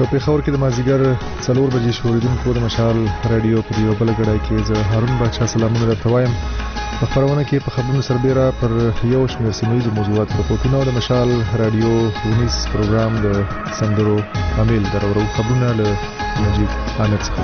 په پیښور کې د مازیګر 4 بجې شوریدونکو د مشال رادیو په یو بل غړای کې زه هارون بادشاه سلامونه درته وایم. په خبرونه کې په خبرونو سربېره پر یو شمېر سیمه‌ییزو موضوعاتو رپورټونه او د مشال رادیو ونیس پروګرام د سندرو عامل درورو خبرونه له نجیب حامد څخه.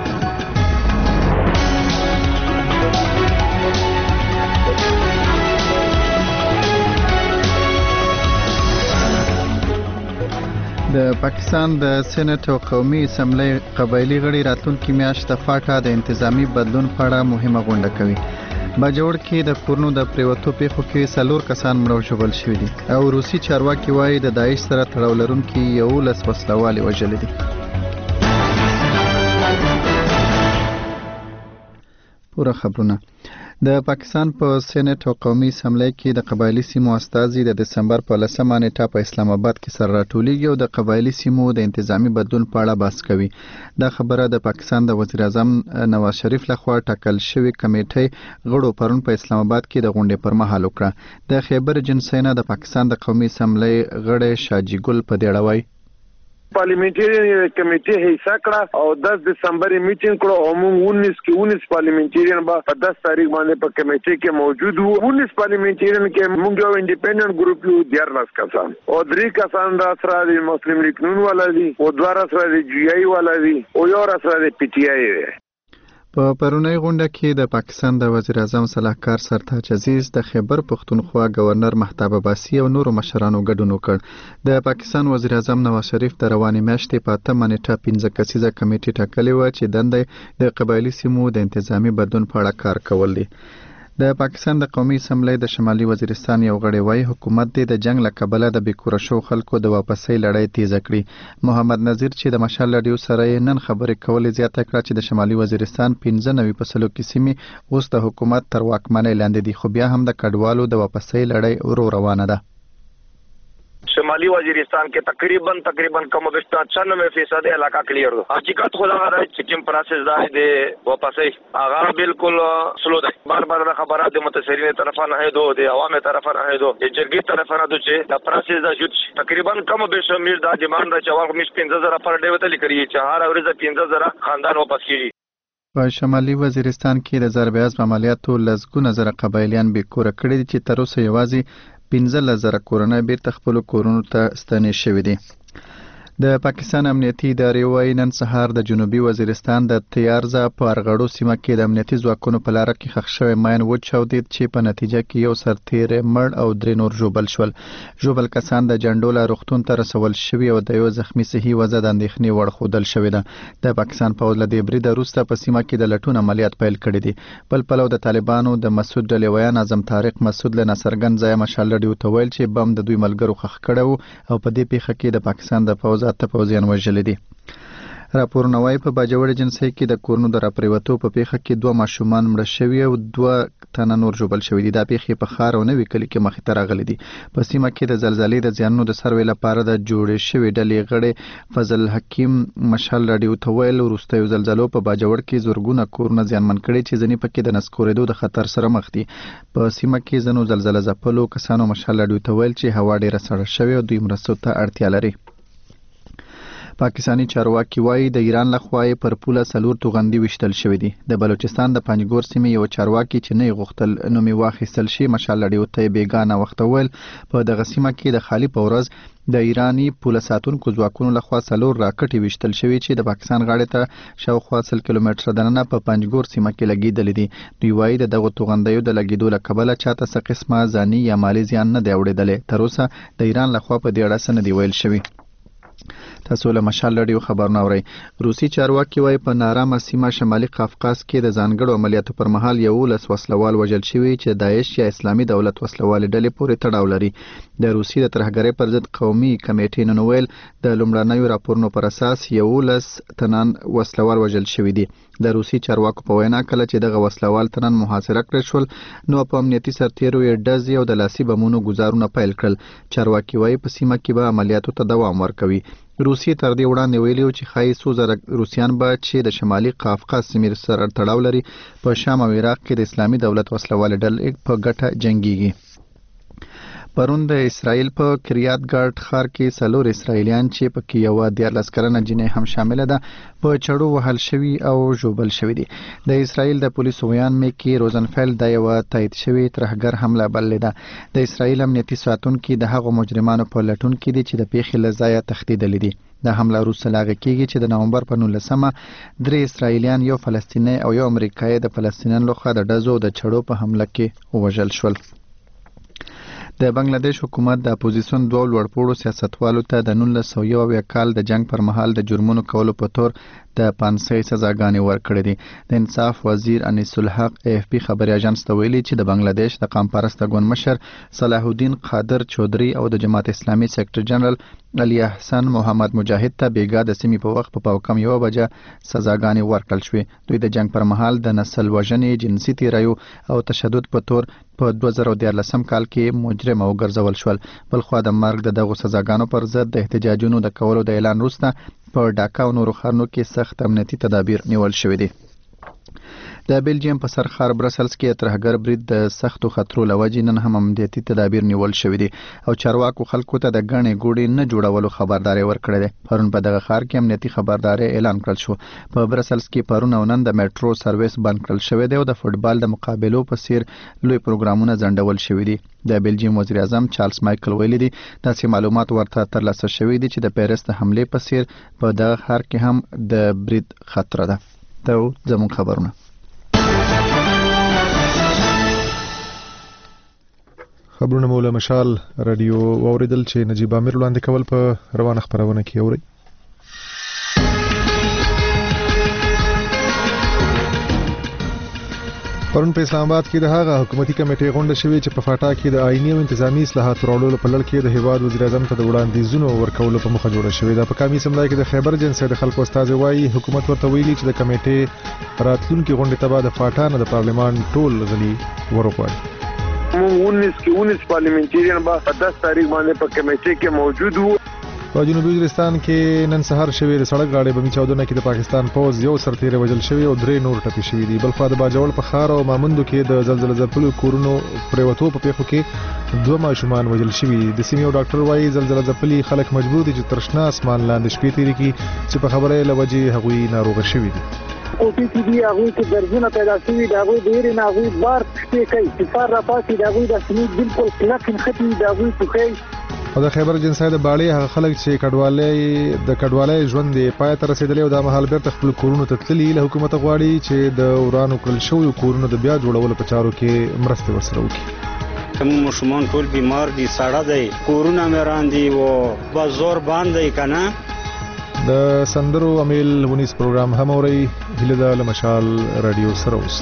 د پاکستان د سېنات او قومي اسمبلی قبایلی غړي راتلونکي میاشت د فاټا د انتظامی بدلون په اړه مهمه غونډه کوي. باجوړ کې د کورونو د پریوتو پیښو کې 4 کسان مړ او ژوبل شوي دي او روسي چارواکي وایي د داعش سره تړاو لرونکي 11 وسلوال وژلي دي. پوره خبرونه. د پاکستان په سېنات او قومي اسمبلی کې د قبایلی سیمو استازي د دسمبر په 10مه نیټه په اسلام آباد کې سره راټولیږي او د قبایلی سیمو د انتظامی بدلون په اړه بحث کوي. دا خبره د پاکستان د وزیر اعظم نواز شریف لخوا ټاکل شوی کمیټې غړو پرون په اسلام آباد کې د غونډې پر مهال وکړه. د خیبر جنسینا د پاکستان د قومي اسمبلی غړي شاجی ګل په دې اړه وایي پارلیمنټری کمیټه حصہ کړه او 10 دسمبر میټینګ کړو او موږ 19 پارلیمنټریان په 10 تاریخ باندې په کمیټه کې موجود وو. 19 پارلیمنټریان کې موږ یو انډیپندنت ګروپ یو 14 کسان او 3 کسان را سره د مسلم لیگ نون والا دي او 2 سره د جی ای والا دي او یو سره د پی ټی آی. په پرونی غونډه کې د پاکستان د وزیر اعظم صلاحکار سرتاج عزیز د خیبر پختونخوا گورنر مهتاب عباسي او نورو مشرانو ګډون وکړ. د پاکستان وزیر اعظم نواز شریف د روانې میاشتې په 8مه نیټه 15 کسیزه کمیټه ټاکلې و چې دنده د قبایلی سیمو د انتظامی بدلون په اړه کار کول دي. د پاکستان د قومي اسمبلی د شمالي وزیرستان یو غړی وایي حکومت د جنگ له کبله د بیکوره شو خلکو د واپسۍ لړۍ تیزه کړې. محمد نذیر چې د مشال رادیو سره نن خبرې کولې زیاته کړه چې د شمالي وزیرستان 95 فصلو کې سیمې اوس د حکومت تر واکمنۍ لاندې دي خو بیا هم د کډوالو د واپسۍ لړۍ ورو روانه ده. شمالی وزیرستان کې تقریبا کم بیش 96% علاقہ کلیئر ده. حقیقت خدا غره چې کوم پروسس ده د واپسې هغه بالکل سلو ده. بار د خبرات د متاثرین طرفه نه هدو د عوامو طرفه نه هدو د جرګې طرفه نه چې د پروسس ده جوړ تقریبا کم بیش میر د ډیماند د چوال 15000 پر ډے وتل کړی چې هر ورځ 15000 خاندان واپس کیږي. په شمالي وزیرستان کې د ضرب عزم عملیاتو لزګونه زره قبایلیان بیکوره کړي دي چې تر اوسه یوازې 15000 کورونه بیرته خپل کورونو ته ستنې شوي دي. د پاکستان امنیتي ادارې وايي نن سهار د جنوبي وزیرستان د تیارزه په ارغړو سیمه کې د امنیتي ځواکونو په لاره کې ښخ شوی ماین وچاودېد چې په نتیجه کې یو سرتیری مړ او 3 نور ژوبل شول. ژوبل کسان د جنډوله روغتون ته رسول شوي او د یو زخمي صحي وضع د اندېښنې وړ ښودل شوې ده. د پاکستان پوځ له دې بریده وروسته په سیمه کې د لټون عملیات پیل کړي دي. بل پلو د طالبانو د مسعود ډلېویان اعظم طارق مسعود له ناڅرګند ځایه مشال رادیو ته ویل چې بم د دوی ملګرو ښخ کړی و او په دې پیښه کې د پاکستان د پوځ 8 پوځیان وژلي دي. راپورونه وايي په باجوړ جنسي کې د کورونو د راپریوتو په پیښه کې 2 ماشومان مړه شوي او 2 تنه نور ژوبل شوي دي. دا پیښې په ښار او نوي کلي کې مخې ته راغلي دي. په سیمه کې د زلزلې د زیانونو د سروې لپاره د جوړې شوې ډلې غړي فضل حکیم مشال رادیو ته ویل وروستیو زلزلو په باجوړ کې زورګونه کورونه زیانمن کړي چې ځینې پکې د نسکورېدو د خطر سره مخ دي. په سیمه کې ځینو زلزله ځپلو کسانو مشال رادیو ته ویل چې هوا ډېره سړه شوې او دوی مرستو ته اړتیا لري. پاکستانی چارواکي وایي د ایران لخوا پر پوله 4 توغندي وشتل شوې دي. د بلوچستان د پنجګور سیمې یو چارواکي چې نه غوښتل نومي واخیستل شي مشال رادیو ته بیگانه وخت ویل په دغه سیمه کې د خالی په ورځ د ایرانی پوله ساتونکو ځواکونو لخوا 4 راکټي وشتل شوي چې د پاکستان غاړې ته شاوخوا 100 کیلومتره دننه په پنجګور سیمه کې لګیدلې دي. دوی وایي دغه توغندیو د لګیدو له کبله چاته څه قسمه ځاني یا مالی زیان نه دی اوریدلی. تر اوسه د ایران لخوا په دې اړه څه نه دی ویل شوی. تاسو له مشال رادیو خبرونه اورئ. روسي چارواکي وایي په نارامه سیمه شمالي قفقاز کې د ځانګړو عملیاتو پر مهال 11 وسلوال وژل شوي چې داعش یا اسلامي دولت وسلوال ډلې پورې تړاو لري. د روسي د ترهګرۍ پر ضد قومي کمیټې نن ویل د لومړنیو راپورونو پر اساس 11 تنان وسلوال وژل شوي دي. د روسي چارواکو په وینا کله چې دغه وسلوال تنان محاصره کړل شول نو په امنیتي سرتیرو یې ډزې او د لاسي بمونو ګزارونه پیل کړل. چارواکي وایي په سیمه کې به عملیاتو ته دوام ورکوي. روسي تر دې وړاندې ویلي چې ښایي 100,000 روسیان به چې د شمالي قفقاز سیمې سره تړاو لري په شام او عراق کې د اسلامي دولت وسلوال ډلې په ګټه جنګيږي. پرون د اسرائیل په کریات ګارد ښار کې 4 اسرائیلیان چې پکې یو 14 کلنه جنې هم شامل ده په چړو وهل شوي او ژوبل شوي دي. د اسرائیل د پولیسو ویان میکی روزنفیلد دا یو تایید شوی ترهګر حمله بللې ده. د اسرائیل امنیتي ساتونکي د هغو مجرمانو په لټون کې دي چې د پیښې له ځایه تښتېدلي دي. د حمله وروسته لاغه کېږي چې د نومبر په 19 3 اسرائیلیان یو فلسطینی او یو امریکایي د فلسطینیانو لخوا د ډزو د چړو په حمله کې ووژل شول. د بنگلاديش حکومت د اپوزیسیون دوه لوړپوړو سیاستوالو ته د 1901 کال د جنگ پر مهال د جرمونو کولو په تور د 500 سزاګانې ورکړې دي. د انصاف وزیر انیس الحق AFP خبري اژانس ته ویلي چې د بنگلاديش د قام پرسته ګوند مشر صلاح الدین قادر چودري او د جماعت اسلامي سیکریټری جنرال علي احسن محمد مجاهد ته بیګا د سیمې په وخت په کم 1 بجه سزاګانې ورکړل شوې. دوی د جنگ پر مهال د نسل وژنې، جنسي تیریو او تشدد په تور په 2014 کال کې مجرم او ګرځول شول. بلخوا د مرګ د دغو سزاګانو پر ضد د احتجاجونو د کولو د اعلان وروسته په ډاکا او نورو ښارونو کې سخت امنیتي تدابیر نیول شوي دي. د بلجیم په سر ښار برسلز کې ترهګر برید د سختو خطرو له وجې نن هم امنیتي تدابیر نیول شوي دي او چارواکو خلکو ته د ګڼې ګوڼې نه جوړولو خبرداری ورکړی دی. پرون په دغه ښار کې امنیتي خبرداری اعلان کړل شو. په برسلز کې پرون او نن د میټرو سرویس بند کړل شوی دی او د فوټبال د مقابلو په څیر لوی پروګرامونه ځنډول شوي دي. د بلجیم وزیر اعظم چارلز مایکل ویلي دي داسې معلومات ورته ترلاسه شوي دي چې د پیرس د حملې په څیر په دغه ښار کې هم د برید خطر ده. دا زموږ خبرونه. خبرونه مولا مشال رادیو اوریدل چې نجیب امیر وړاندې کول په روانه خبرونه کې اوري. پرون په اسلام آباد کې د هغه حکومتي کمیټې غونډه شوې چې په فاټا کې د آئینی او انتظامی اصلاحاتو راوړلو په لړ کې د هیواد وزیر اعظم ته د وړاندیزونو ورکولو په مخه جوړه شوې ده. په کامی سملای کې د خیبر جنسي د خلکو استاد وایي حکومت ورته ویلي چې د کمیټې راتلونکي غونډې ته به د فاټا نه د پارلمان ټول غړي ورغواړي. 19 پارلیمنټریان به په 10 تاریخ باندې په کمیټې کې موجود وو. په جنوبي وزیرستان کې نن سهار شوې د سړک غاړې بمي چاودنه کې د پاکستان پوز یو سرتیری وژل شوی او 3 نور ټپي شوي دي. بلخوا د باجوړ په ښار او مامندو کې د زلزلې ځپلو کورونو پریوتو په پیښو کې 2 ماشومان وژل شوي. د سیمې یو ډاکټر وایي زلزلې ځپلي خلک مجبور دي چې تر شنه اسمان لاندې شپې تیري کړي چې په خبره له وجې هغوی ناروغه شوي دي. کوټې کې دی هغه کې درځونه پیدا شوي دا هغه ډېر نه هغه بار څه کوي چې سار را پاتې دا هغه د سمې بالکل کلکن خطي دا هغه توخی. او د خیبر جنسي د باړې هغه خلک چې کډوالۍ ژوند دی پای ته رسیدلی او د مهال بیرته خپل کورونو ته تللي له حکومت غواړي چې د ورانو کړل شویو کورونو د بیا جوړولو په چارو کې مرسته ورسره وکړي. کوم مشمون ټول بیمار دي، ساړه دي، کورونه مېران دي او بازار باندې کنه. د سندرو امیل ونیس پروګرام هم اوري. هله د لمشال رادیو سره اوس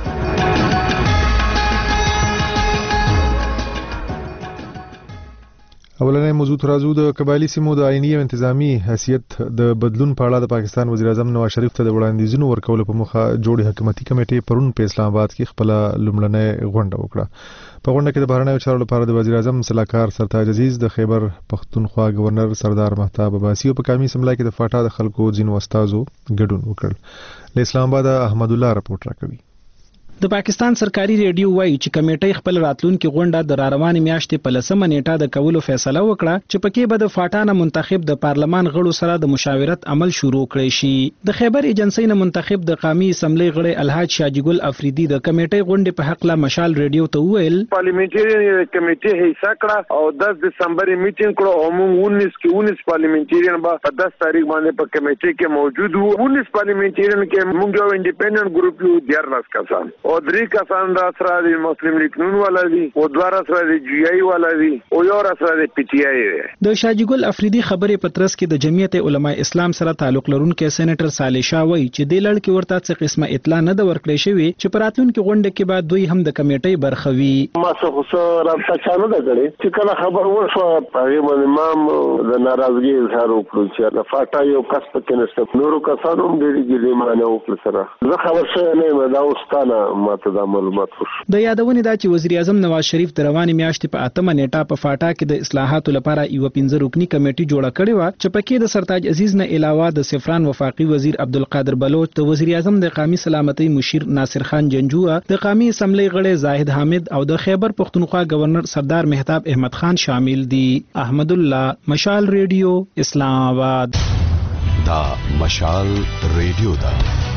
اولنې موضوع ترازو د قبایلی سیمو د آئینی او انتظامی حیثیت د بدلون په اړه د پاکستان وزیر اعظم نواز شریف ته د وړاندیزونو ورکولو په مخه جوړې حکومتي کمیټې پرون په اسلام آباد کې خپل لومړنۍ غونډه وکړه. په غونډه کې د بهرنیو چارو لپاره د وزیر اعظم صلاحکار سرتاج عزیز، د خیبر پختونخوا گورنر سردار مهتاب عباسی او په کامی سملای کې د فاټا د خلکو ځینو استادو ګډون وکړ. له اسلام آباد احمد الله رپورټ راکوي. د پاکستان سرکاري ریډیو وایي چې کمیټې خپل راتلونکي غونډه د راروانې میاشتې په 10 نیټه د کولو فیصله وکړه چې پکې به د فاټا نه منتخب د پارلمان غړو سره د مشاورت عمل شروع کړي شي. د خیبر ایجنسی نه منتخب د قومي اسمبلی غړي الحاج شاجی ګل افریدي د کمیټې غونډې په حق لا مشال ریډیو ته وویل پارلیمنټری کمیټې حصہ کړه او 10 دسمبر میټینګ کړو او موږ 19 پارلیمنټریان به په 10 تاریخ باندې په کمیټې کې موجود وو. 19 پارلیمنټریان کې موږ یو انډیپندنت ګروپ یو 14 کسان او 3 کسان را سره د مسلم لیگ نون والا دي او 2 را سره د جی ای والا دي او یو را سره د پی ټی آی. د شاجی ګل افریدي خبرې پترس کې د جمعیت علماء اسلام سره تعلق لرونکي سېنیټر صالح شاه وایي چې د لړ کې ورته څه قسمه اطلاع نه د ورکړې شوی چې پراتلونکو غونډه کې بعد دوی هم د کمیټې برخه وي. ما څه خو رابطه چانه ده کړې چې کله خبر ورشو هغه باندې ما د ناراضګي اظهار وکړ چې د فاټا یو کس پکې نشته، نورو کسانو هم ډېری ګلې مانه وکړ سره. زه خبر شوی نه یم دا اوستانه ماته دا معلومات وشو. د یادونې دا چې وزیر اعظم نواز شریف د روانې میاشتې په 8 نیټه په فاټا کې د اصلاحاتو لپاره یو 15 رکنی کمیټه جوړه کړې و چې پکې د سرتاج عزیز نه علاوه د سفران وفاقي وزیر عبدالقادر بلوچ، د وزیر اعظم د قومي سلامتۍ مشیر ناصر خان جنجوه، د قومي اسمبلی غړی زاهد حامد او د خیبر پختونخوا گورنر سردار مهتاب احمد خان شامل دي. احمد الله، مشال ریډیو، اسلام آباد. دا مشال ریډیو دا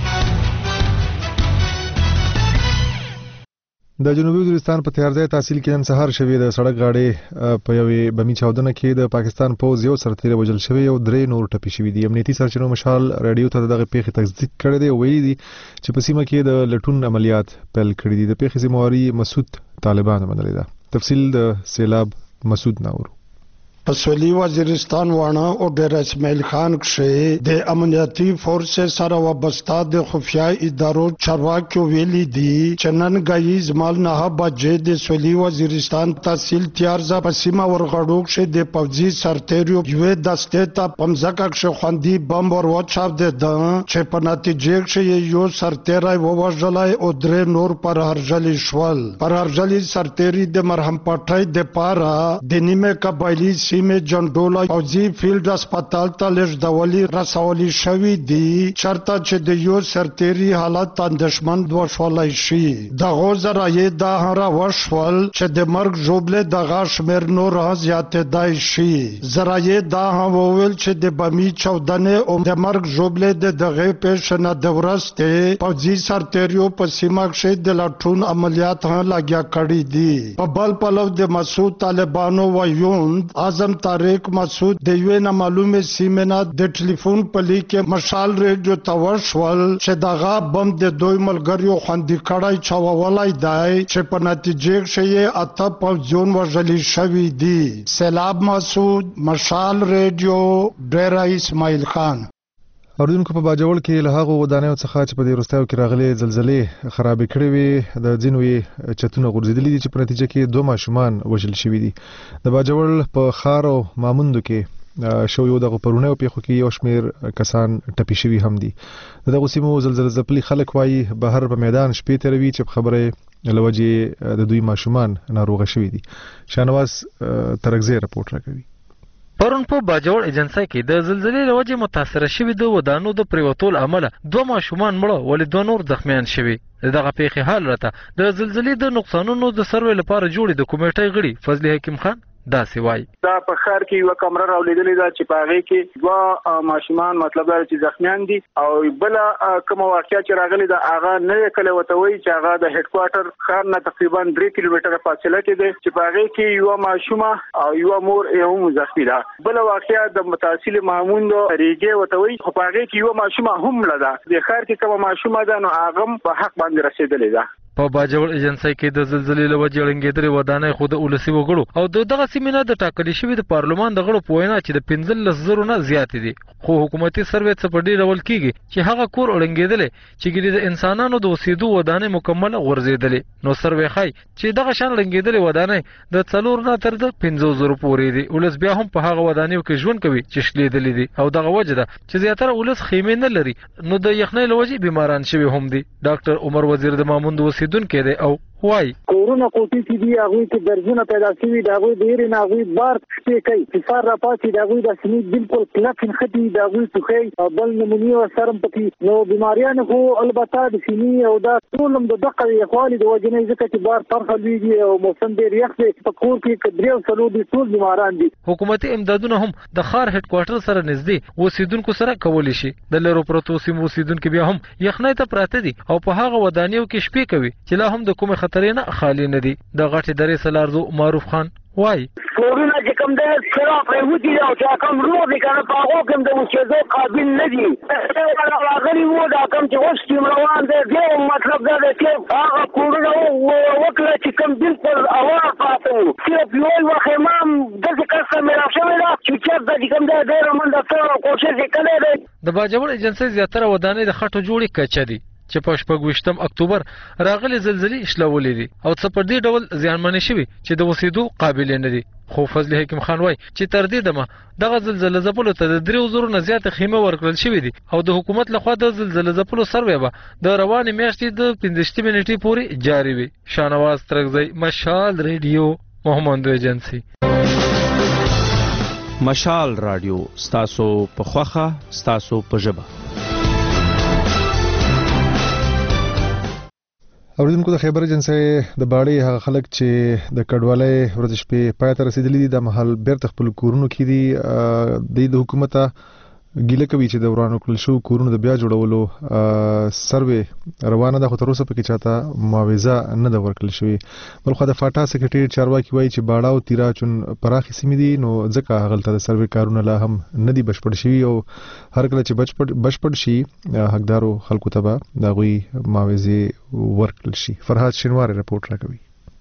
د جنوبي وزیرستان په تیارځای تحصیل کې نن سهار شوې د سړک غاړې په یوې بمي چاودنه کې د پاکستان پوځ یو سرتیری وژل شوی او 3 نور ټپي شوي دي. امنیتي سرچینو مشال رادیو ته دغه پیښې تصدیق کړی دی او ویلي دي چې په سیمه کې د لټون عملیات پیل کړي دي. د پیښې ذمہواري مسعود طالبانو منلې ده. تفصیل د سیلاب مسعود ناورو. پسولی وزیرستان وانا او ډیر اسماعیل خان کښې د امنیتي فورس سره وابسته د خفیه ادارو چارواکو ویلي دي چې نن غي زمال نه بجې د سولی وزیرستان تحصیل تیارزه په سیمه ورغړو کښې د پوځي سرتیرو یوې دستې ته پمځکه کښې خوندي بم ور وچاو د چې په نتیجه کښې یو سرتیری ووژلی او 3 نور پر هرجلی شول. پر هرجلی سرتیری د مرهم پټۍ د پاره د نیمه قبایلی سیمه جندولا پوځي فیلډ هسپتال ته لېږدولي رسولي شوي دي چرته چې د یو سرتیري حالت اندېښمن وشولی شي. دغو ذرایع دا هم راوشول چې د مرګ ژوبلې دغه شمېر نور هم زیاتېدای شي. ذرایع دا هم وویل چې د بمي چاودنې او د مرګ ژوبلې د دغې پیښې نه د وروسته پوځي سرتیریو په سیمه کښې د لټون عملیات هم لګیا کړي دي. په بل پلو د مسعود طالبانو ویوند اعظم طارق مسعود د یو نه معلومه سیمه نه د ټلیفون په لیکه مشال ریډیو توشول چې دغه بم د دوی ملګریو خوندې کړای چاوولای دی چې په نتیجه کې اته پوځیون وژل شوي دي. سیلاب مسعود، مشال ریډیو، ډیر اسماعیل خان. اوریدونکو په باجوړ کې له هغو ودانیو څخه چې په دې وروستیو کې راغلي زلزلې خرابې کړې وې د ځینو چتونه غورځېدلي دي چې په نتیجه کې 2 ماشومان وژل شوي دي. د باجوړ په خار او ماموندو کې شویو دغه پرونیو پیښو کې یو شمېر کسان ټپي شوي هم دي. دغه سیمو زلزلې ځپلي خلک وایي بهر په میدان شپې تېروي چې خبره له وجې د دوی ماشومان ناروغه شوي دي. شانواز ترکزی رپورټ راکوي. پرون په باجوړ ایجنسی کې د زلزلې له وجې متاثره شوي د ودانو د پریوتو له امله 2 ماشومان مړه ولې 2 نور زخمیان شوي. دغه پیښې حال راته د زلزلې د نقصانونو د سروې لپاره جوړې د کمیټې غړي فضل حکیم خان داسې وایي. دا په ښار کې یو کمره راولیدلې ده چې په هغې کې 2 ماشومان مطلب دا چې زخمیان دي او بله کومه واقعه چې راغلې ده هغه نوې کلی ورته وایي چې هغه د هډ کوارټر ښار نه تقریبا 3 کیلومتره فاصله کې دی چې په هغې کې یوه ماشومه او یوه مور یې هم زخمي ده. بله واقعه د متحصل محمود ریګې ورته وایي خو په هغې کې یوه ماشومه هم مړه ده. د ښار کې کومه ماشومه ده نو هغه هم په حق باندې رسېدلې ده. په باجوړ ایجنسی کې د زلزلې له وجې ړنګېدلې ودانۍ خو د ولسي وګړو او دغه سیمې نه د ټاکلي شوي د پارلمان د غړو په وینا چې د 15,000 نه زیاتې دي. خو حکومتي سروې څه په ډېر ډول کېږي چې هغه کور ړنګېدلی چې ګینې د انسانانو د اوسېدو ودانۍ مکمله غورځېدلې. نو سروې ښایي چې دغه شان ړنګېدلې ودانۍ د 4 نه تر د 50,000 پورې دي. ولس بیا هم په هغه ودانیو کې ژوند کوي چې شلېدلې دي او دغه وجه ده چې زیاتره ولس خیمې نه لري نو د یخنۍ له وجې بیماران شوي هم دي. ډاکټر عمر وزیر د ماموند اوسېدونکی دی او وای کورونه کوټې چې دی هغه کې درځونه پیدا شوي دا غوي ډیر نه غوي بار شپې کوي چې سار را پاتې دا غوي د سمې بالکل کلکن خدي دا غوي توخي بل نمونی او سرم پکې نو بیماریان خو البته د سینې او دا ټولم د دقه اخوالي د وجنې ځکه چې بار پرخه لوي او موسم ډیر یخ دی په کور کې کډریو سلو دي ټول بیماران دي. حکومتي امدادونه هم د خار هډ کوارټر سره نږدې اوسیدونکو سره کولی شي. د لرو پروتو سیمو اوسیدونکو بیا هم یخنۍ ته پراته دي او په هغه ودانیو کې شپې کوي چې لا هم د کومه خطرې نه خالی نه دي. د غټې درې سلارزو معروف خان وای کورونه چې کوم د سره پریوتی او چې کوم روغ دي کنه په هغه کوم د اوسېدو قابل نه دي. راغلي وو دا کوم چې اوس ټیم روان دی دی مطلب دا دی چې هغه کورونه وکړه چې کوم بالکل اوا پاتو چې په یو خیمام د څه مې راښوي دا چې د کوم د ډېر منډه ته کوشش وکړي. د باجوړ ایجنسی زیاتره ودانۍ د خټو جوړې کچې دي چې په 28 اکتوبر راغلي زلزلې شلولې دي او څه په دې ډول زیانمنې شوي چې د اوسېدو قابل نه دي. خو فضل حکیم خان وایي چې تر دې دمه دغه زلزله ځپلو ته د 3000 نه زیات خیمه ورکړل شوې دي او د حکومت لخوا د زلزله ځپلو سروې به د روانې میاشتې د 15 نیټې پورې جاری وي. شاهنواز ترکزی، مشال ریډیو، محمد ایجنسی. مشال رادیو ستاسو په خوخه ستاسو په ژبه. اوریدونکو د خیبر ایجنسی د باړې هغه خلک چې د کډوالۍ ورځ شپې پای ته رسیدلي دي د محل بیرته خپل کورونو کې دي د حکومت ګیله کوي چې د ورانو کړل شو کورونو د بیا جوړولو سروې روانه ده خو تر اوسه پکې چاته معاوضه نه ده ورکړل شوې. بلخو د فاټا سکرټری چارواکي وایي چې باړه او تیرا چون پراخې سیمې دي نو ځکه هغلته د سروې کارونه لا هم نه دي بشپړ شوي او هر کله چې بشپړ شي حقدارو خلکو ته به د هغوی معاوضې ورکړل شي. فرهاد شینواری رپورټ راکوي.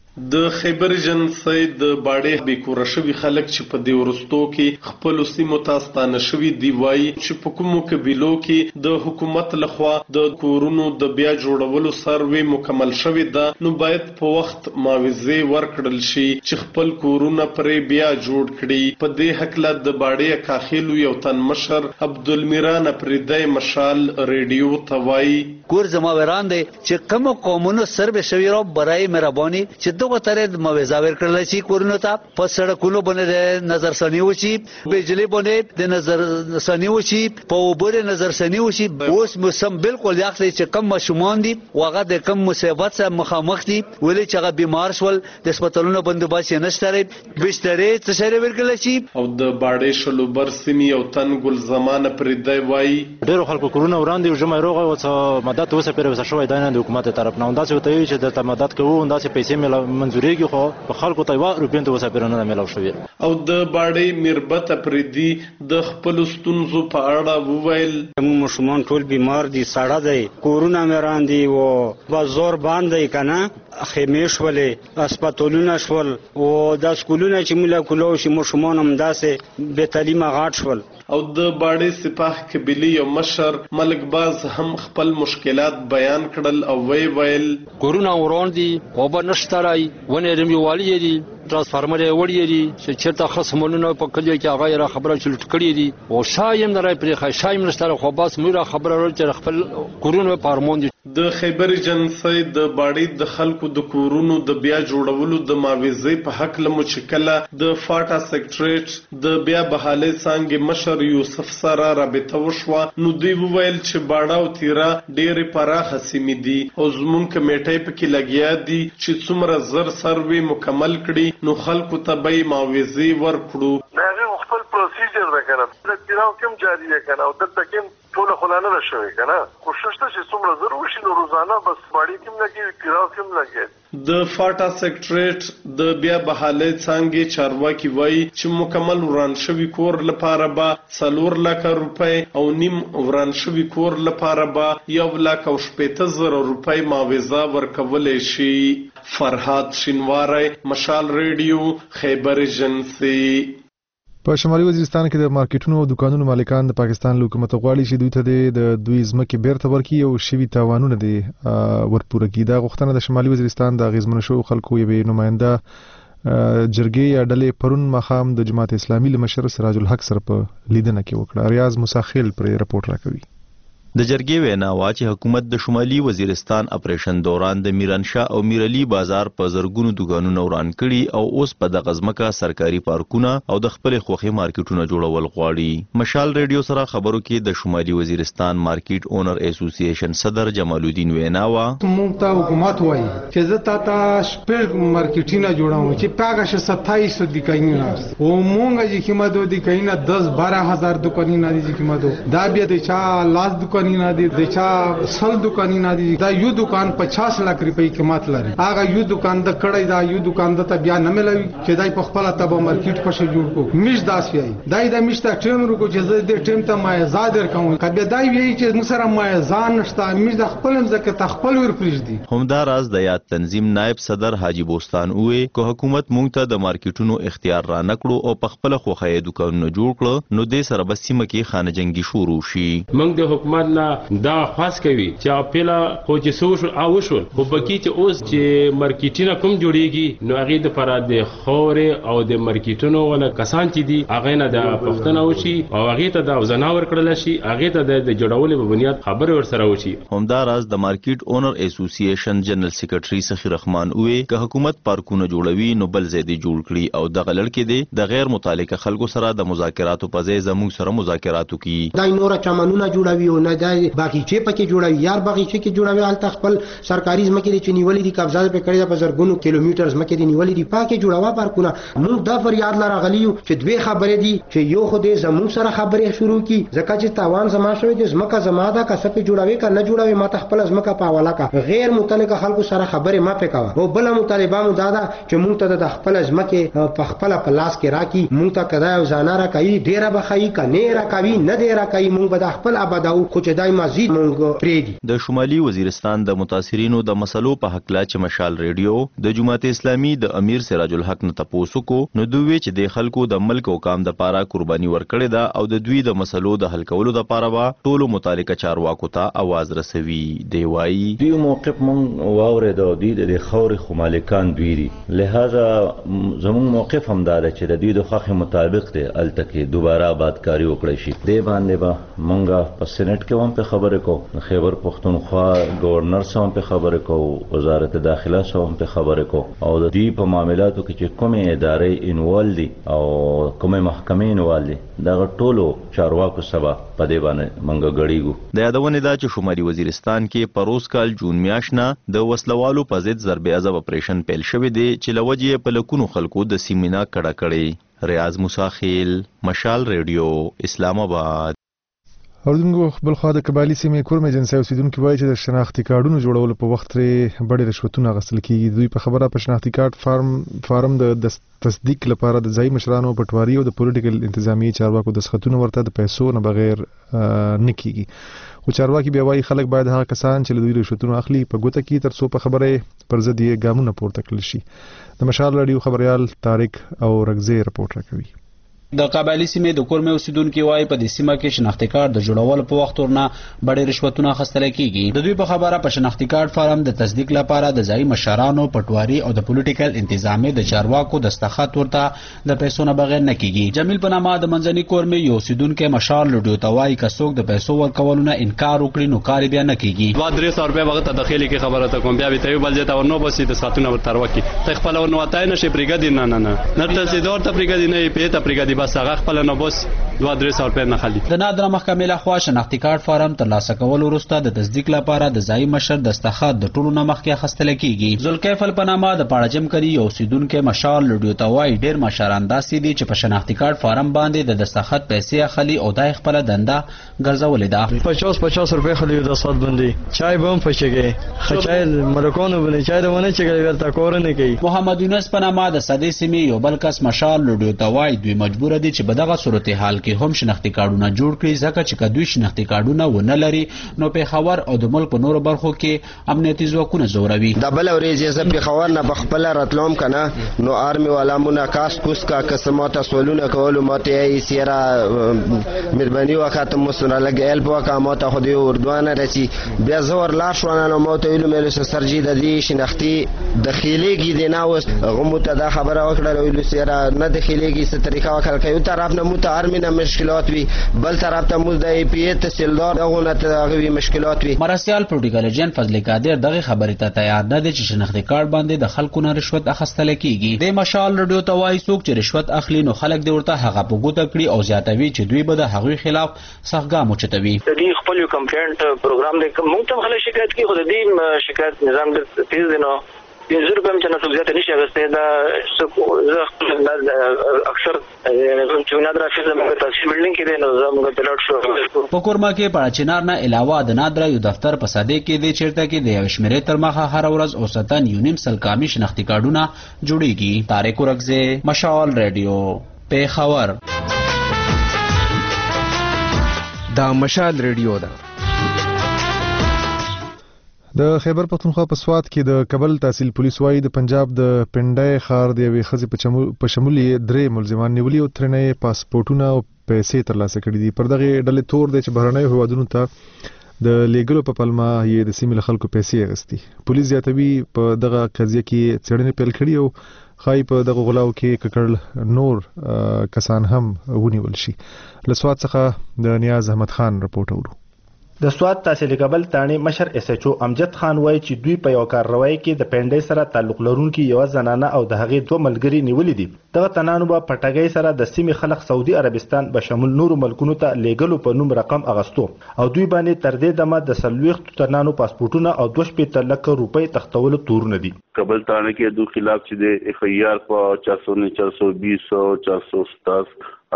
د خیبر ایجنسی د باړې بیکوره شوي خلک چې په دې ورستو کې خپل سیمو ته ستانه شوي دی وایي چې په کومو قبیلو کې د حکومت لخوا د کورونو د بیا جوړولو سروې مکمل شوي ده نو باید په وخت معاوضې ورکړل شي چې خپل کورونه پرې بیا جوړ کړي. په دې هکله د باړې کاخیلو یو تن مشر عبدالمیران پریدی مشال ریډیو ته وایي کور زماوران دی چې کوم قومونو سروې شوي را برای مهرباني چې دغه ترې معاوضه ورکړل شي کورونو ته په سړکونو باندې نظر ثاني وشي بجلی باندې د نظر ثاني وشي په وبره نظر ثاني وشي. اوس موسم بالکل یاخلي چې کم مشمون دي واغه د کم مصیبت سره مخامخ دي ولې چې هغه بیمار شول د هسپتالونو بندوبست نه شته بسترې څه شری ورکړل شي. او د باړې شلوبر سیمې او تن ګل زمانه پرې دی وایي ډېر خلکو کورونه وړاندې جمع روغه او مدد اوسه پرې وسه شوی دی نه د حکومت طرف نه انداسه وته چې د مدد کوو انداسه پیسې مل منځوريږي خو په خلکو ته یو روپین ته وسه پرې نه ملو شوی. او د باړې مربت پردي د خپل ستونزو په اړه وویل مو مشمون ټول بیمار دي ساړه دی کورونه مېران دي او بازار باندې کنه خیمه شولې هسپتالونه شول او د سکولونه چې مولا کولو شي مشمون هم داسې به تعلیمه غاټ شول. او د باړې سپاه قبیلې یو مشر ملک باز هم خپل مشکلات بیان کړل او ویل کورونه وران دي او بنشترای ونه رميوالي دي ترانسفارمر وړي دي چې چیرته خصمونه په کلی کې هغه را خبره چلټ کړی دي او شایم نه راي پرې شایم نشته خو بس موږ خبره ورته چې خپل کورونه پارمون دي. د خیبر ایجنسی د باړې د خلکو د کورونو د بیا جوړولو د معاوضې په حق له مشکله د فاټا سکرټریټ د بیا بحالي څنګه مشر یوسف سره رابطه وشوه نو دوی وویل چې باړه او تیرا ډېرې پراخه سیمې دي او زموږ کمیټې پکې لګیا دي چې څومره زر سروې مکمل کړي نو خلکو ته به معاوضې ورکړو. هغه خپل پروسیجر وکړه د تیراو کوم جاری وکړه او د تکم ټول خلانه نشوي کنه کوشش ته چې څومره ضروري شي نو روزانه بس باړې کوم لګي تیراو کوم لګي. د فاټا سکرټریټ د بیا بحالي څنګه چارواکي وایي چې مکمل وران شوی کور لپاره به 4 لک روپۍ او نیم وران شوی کور لپاره به 1,70,000 روپۍ معاوضه ورکولای شي. فرهاد شینواری مشال ریډیو خیبر ایجنسی. په شمالي وزیرستان کې د مارکیټونو او دکانونو مالکان د پاکستان حکومت غواړي چې دوی ته د دوی ځمکې بیرته ورکړي او شوي تاوانونه دي ورپوره کړي. دا غوښتنه د شمالي وزیرستان د اغیزمنو شوو خلکو یوې نماینده جرګې یا ډلې پرون ماښام د جماعت اسلامي له مشر سراج الحق سره په لیدنه کې وکړه. ریاض مساخیل پرې رپورټ راکوي. د جرګې وینا وا چې حکومت د شمالي وزیرستان اپریشن دوران د میرانشاه او میرعلی بازار په زرګونو دکانونه وران کړي او اوس په دغه ځمکه سرکاري پارکونه او د خپل خوخي مارکیټونه جوړول غواړي. مشال ریډیو سره خبرو کې د شمالي وزیرستان مارکیټ اونر اسوسییشن صدر جمال الدین وینا وا موږ ته حکومت وایي چې زه تا شپږ مارکیټونه جوړوم چې پاګه 2700 دکانونه او مونږ چې کیمادو دکانونه 10-12 دکانونه دي چې کیمادو دا بیا د چا لاس دکانونه دي د چا سل دکانونه دي دا یو دکان 50 لک روپۍ قیمت لري هغه یو دکان د کړای دا یو دکان د ته بیا نه ملوي چې دای په خپل تبه مارکیټ پښه جوړ کو میش داس وی دای د میش ته ټیم ورکو چې د ټیم ته ما زادر کوم کبه دای وی چې موږ سره ما ځان نشته میش د خپل مزکه تخپل ور پریږ دي. همدا راز د یاد تنظیم نائب صدر حاجی بوستان وې کو حکومت مونږ ته د مارکیټونو اختیار را نکړو او په خپل خوخه دکانونه جوړ کړو نو د سره بسیمه کې خانه جنگي شروع شي. موږ د حکومت صاحب نه دا خاص کوي چې پیلا خو چې سوشل او شول خو بکی چې اوس چې مارکیټونه کوم جوړیږي نو هغه د پر د خورې او د مارکیټونو ولا کسان چې دي هغه نه د پښتنه وشي او هغه ته د زناور کړل شي هغه ته د جوړولو په بنیاد خبر ورسره وشي. همداراز د مارکیټ اونر اسوسییشن جنرال سیکریټري سخی رحمان وې که حکومت پارکونه جوړوي نو بل ځای دی جوړ کړي او د غلړ کې دی د غیر متعلقه خلکو سره د مذاکراتو په ځای زموږ سره مذاکراتو کوي. دا نور چمنونه جوړوي او نه دا باغچې پکې جوړوي یار باغچې کې جوړوي حالت خپل سرکاري ځمکې چې نیولې دي قبضه په کړی د بزرګونو کیلومتر ځمکې دي نیولې دي پاکه جوړوا پارکونه. موږ دا فریاد لراغلیو چې دوی خبرې دي چې یو خو دې زموږ سره خبرې شروع کی ځکه چې تاوان زما شوی د ځمکه زما دا کسب جوړوي که نه جوړوي ما ته خپل ځمکه په حواله کا غیر متعلقه خلکو سره خبرې ما پکوا او بل مطالبه مو دادا چې موږ ته د خپل ځمکه په خپل پلاس کې راکی موږ ته کدا او زاناره کوي ډیره بخای کنه را کوي نه ډیره کوي موږ به خپل آباداو خو چې دای مزید موږ پریدي. د شمالي وزیرستان د متاثرینو د مسلو په حق لا چې مشال ریډیو د جماعت اسلامي د امیر سراج الحق نه تاسو کو نو دوی چې د خلکو د ملک او قام د پاره قرباني ورکړي دا او د دوی د مسلو د حل کولو د پاره وا ټولو متعلقه چارواکو ته आवाज رسوي. دی وایي دوی موقف مونږ واورې د دوی د خوري خو مالکان دوی دي لہذا زموږ موقف هم دا چې د دوی د خوخه مطابق دی التکه دوباره آبادکاری وکړي شي. دی باندې با مونږه په سېنات کې هم په خبره کو خیبر پختونخوا گورنر سره په خبره کو وزارت داخله سره په خبره کو او د دې په معاملاتو کې چې کومه ادارې انوال دي او کومه محکمې انوال دي دا ټولو چارواکو سبا په دې باندې منګه غړیګو. د یادونه دا چې شمالي وزیرستان کې پروس کال جون میاشنه د وسلوالو په ضد ضرب عذاب اپریشن پیل شوی دی چې لوجې په لکونو خلکو د سیمینا کړه کړي. ریاض مساخیل مشال ریډیو اسلام آباد. اوردونکو بل خو د قبایلی سیمې کورم ایجنسی اوسیدونکو وایي چې د شناختی کارډونو جوړولو په وخت کې بډې رشوتونه غوښتل کیږي. دوی په خبره په شناختی کارت فارم د تصدیق لپاره د ځای مشرانو پټواري او د پولیټیکل انتظامی چارواکو د سختونو ورته د پیسو نه بغیر نه کیږي. خو چارواکي بیا وایي خلک باید هغه کسان چې له دوی رشوتونه اخلي په ګوته کې تر څو په خبره پر ضد یې ګامونه پورته کړل شي. د مشال رادیو خبريال طارق او رغزي رپورټ راکوي. د قبایلی سیمې د کورمه اوسیدونکو وايي په دې سیمه کې شناختی کارت د جوړولو په وخت ورنه بډې رشوتونه اخیستل کیږي. د دوی په خبره په شناختی کارت فارم د تصدیق لپاره د ځای مشرانو پټواري او د پولیټیکل انتظامی د چارواکو دستخط ورته د پیسو نه بغیر نه کیږي. جمیل بنما د منځني کورمه یو اوسیدونکو مشال لډیو ته وايي کڅوک د پیسو ورکولونه انکار وکړي نو کار بیا نه کیږي. 2-300 روپیا وخت ته داخلي کې خبره ته کوم بیا به ته بل ځای ته ورنو بسې د ساتونه ورتر وکي ته خپل ورنو وتاي نشي پرګدي نه تلسیدور ته پرګدي نه پیته پرګدي بس هغه خپل بس 2-300 روپیا نه خالي. د نادره محکمې لخوا شناختی کارت فارم ترلاسه کول وروسته د تصدیق لپاره د ځای مشر دستخط د ټولو نه مخکې اخیستل کیږي. ذوالکیف الپنامه د پاړجم کړي یو اوسیدونکو مشال لډیو ته وايي ډیر مشران داسې دي چې په شناختی کارت فارم باندې د دستخط پیسې اخلي او دای خپل دنده ګرځولې ده. 50 روپیا خالي د سات باندې چای بم پښېږي خچای مرکونو باندې چای دونه چې ورته کورنه کوي. محمد یونس پنامه د سدې سیمې یو بل کس مشال لډیو ته وايي دوی مجبور دي چې بدغه صورتحال کې هم شناختی کارډونه جوړ کړي ځکه چې کدوې شناختی کارډونه ونه لري نو په خبر او د ملک په نورو برخو کې امنیتي ځواکونه زوروي. د بل ورځې زه په خبر نه بخپل راتلوم کنه نو آرمي والا مونږه کاس کوس کا قسمه سوالونه کول ماته یې سیرا مهرباني وخت مسره لګل په کا ماته خو دی اردوانه رسی بیا زور لا شو نه ماته ویلو مې سرجی د دې شناختی داخليږي د ناوس غموته دا خبره وکړه ویلو سیرا نه داخليږي ست طریقه وکړ کوي طرف نه متعارمینه مشکلات وي بل طرف ته موږ د ای پی ای تحصیلدار دغه غوي مشکلات وي. مرسیال پروتوکول ایجنټ فضل قادر دغه خبره ته تیار نه دي چې شناختی کارت باندې د خلکو نه رشوت اخیستل کیږي. د مشال رډیو ته وایي څوک چې رشوت اخلي نو خلک دی ورته هغه په ګوته کړي او زیاتوي چې دوی به د هغوی خلاف سخت ګام اوچتوي. د دې خپل کمپلینټ پروګرام د موږ ته خلک شکایت کوي خو د دې شکایت نظام د تیز دی نو یزور کوم چې نه زیات نشي غسته دا اکثر چې نادر حافظ موږ تاسو بلډینګ کې دی نو زموږ پلاټ شو. په کورما کې پاچینار نه علاوه د نادر یو دفتر په ساده کې دی چیرته کې د یو شمیرې تر مخه هر ورځ اوسطن یونیم سل کامي شناختی کارډونه جوړیږي. طارق رغزي مشال ریډیو په خبر. دا مشال ریډیو ده. د خیبر پختونخوا په سوات کې د کابل تحصیل پولیس وايي د پنجاب د پنډای خار د یوې ښځې په شمول یې 3 ملزمان نیولي او ترنه پاسپورتونه او پیسې ترلاسه کړي دي. پر دغه ډلې تور دی چې بهرنیو هیوادونو ته د لیګلو په پلمه یې د سیمې خلکو پیسې اغستې. پولیس زیاتوي په دغه قضیه کې څېړنې پیل کړي او خای په دغه غلاو کې ککړ نور کسان هم ونیول شي. له سوات څخه د نیاز احمد خان رپورټ اورو. د سوات تحصیل کابل تانی مشر اس ایچ او امجد خان وایي چې دوی په یو کارروای کې د پنډۍ سره تعلق لرونکي یو زنانه او د هغې دوه ملګري نیولې دي. دغه تنانو به پټګۍ سره د سیمې خلک سعودي عربستان به شامل نورو ملکونو ته لیږلو په نوم رقم اغستو او دوی باندې تر دې دمه د 40 تنانو پاسپورټونه او 2.5 لک روپۍ تختولو تورونه دي. کابل تانی کې دوه خلاف چې د اف ای آر په 420 427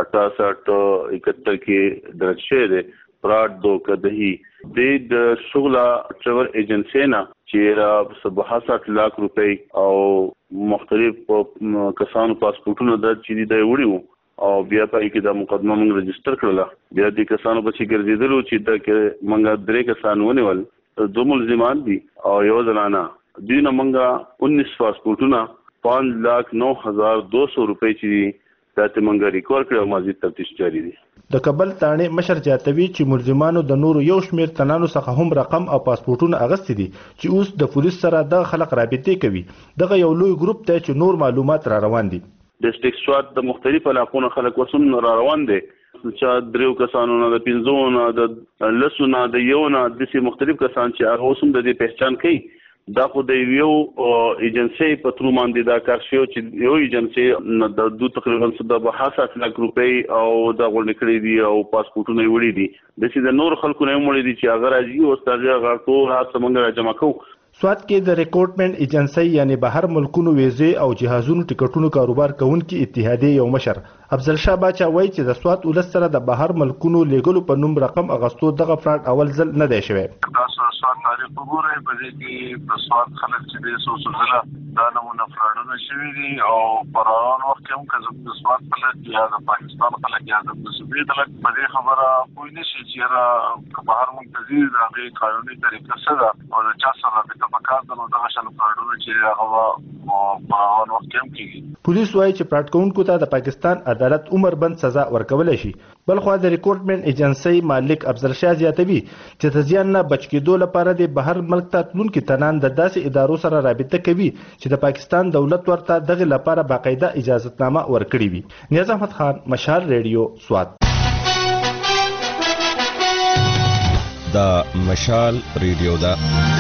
68 71 کې درج شوی دی. پراډ دوکدهی د شغله ټریول ایجنسی نه چې 67 लाख روپۍ او مختلف کسانو پاسپورټونه د چې د وړیو او بیا په کې د مقدمه موږ رجستر کړله. بیا د کسانو په چې ګرځیدلو چې د موږ درې کسان ونیول، دوه ملزمان دي او یو زنانه. دوی نه موږ 19 پاسپورټونه 5,09,200 روپۍ چې دا ته موږ ریکور کړو. مازید تفتیش جاری دی. د کابل تانی مشر زیاتوي چې ملزمانو د نورو یو شمیر تنانو څخه هم رقم او پاسپورټونه اغستې دي چې اوس د پولیس سره د خلک رابطې کوي. دغه یو لوی ګروپ ته چې نور معلومات را روان دي. ډیسټریکټ سوات د مختلفو علاقو خلک وسوم را روان دي چې دریو کسانو نه د 15 نه د لسونه د یو نه د مختلف کسان چې هغه وسوم د دې پہچان کوي. دا خو د یو ایجنسی په تر باندې دا کار شو چې یو ایجنسی د دوه تقریبا 67 लाख روپۍ او دا غونډه کړې دي او پاسپورټونه وړي دي. د سې د نور خلکو نه وړي دي چې هغه راځي او ستاسو هغه ټول حادثه موږ را جمع کوو. سوات کې د ریکروټمنټ ایجنسی یعنی بهر ملکونو ویزې او جهازونو ټیکټونو کاروبار کوونکي اتحادیه یو مشر افضل شاه باچا وایي چې د سوات ولس سره د بهر ملکونو لیږلو په نوم رقم اغستو دغه فراډ اول ځل نه دی شوی. تاسو سوات تاریخ وګورئ، په دې کې د سوات خلک چې د سوسوزله دا نمونه فراډونه شوي دي او په روان وخت کې هم که د سوات خلک یا د پاکستان خلک یا د صوبې خلک په دې خبره پوه نه شي چې بهر ملک ته ځي د هغې قانوني طریقه څه ده او د چا سره رابطه پکار ده. نو دغه شان فراډونه چې هغه په روان وخت کې هم کېږي. پولیس وایي چې فراډ کوونکو ته د پاکستان عدالت عمر بند سزا ورکولی شي. بلخوا د ریکروټمنټ ایجنسی مالک افضل شاه زیاتوي چې د زیان نه بچ کېدو لپاره د بهر ملک ته تلونکي تنان د داسې ادارو سره رابطه کوي چې د پاکستان دولت ورته دغه لپاره باقاعده اجازتنامه ورکړي وي. نیاز احمد خان، مشال ریډیو، سوات. دا مشال ریډیو دا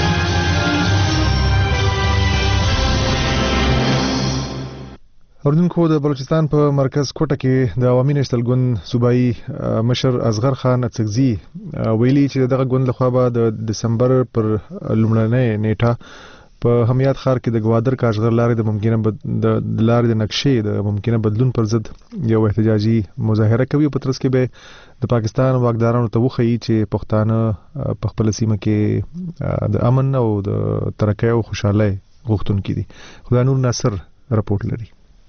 اوردونکو د بلوچستان په مرکز کوټه کې د عوامي نېشنل ګوند صوبایي مشر اصغر خان اڅکزي ویلي چې دغه ګوند لخوا به د دسمبر پر لومړنۍ نیټه په همیات ښار کې د ګوادر کاشغر لارې د ممکنه د لارې د نقشې د ممکنه بدلون پر ضد یو احتجاجي مظاهره کوي. په ترڅ کې به د پاکستان واکدارانو ته وښیي چې پښتانه په خپل سیمه کې د امن او د ترقۍ او خوشحالۍ غوښتونکي دي. خدای نور ناصر رپورټ لري.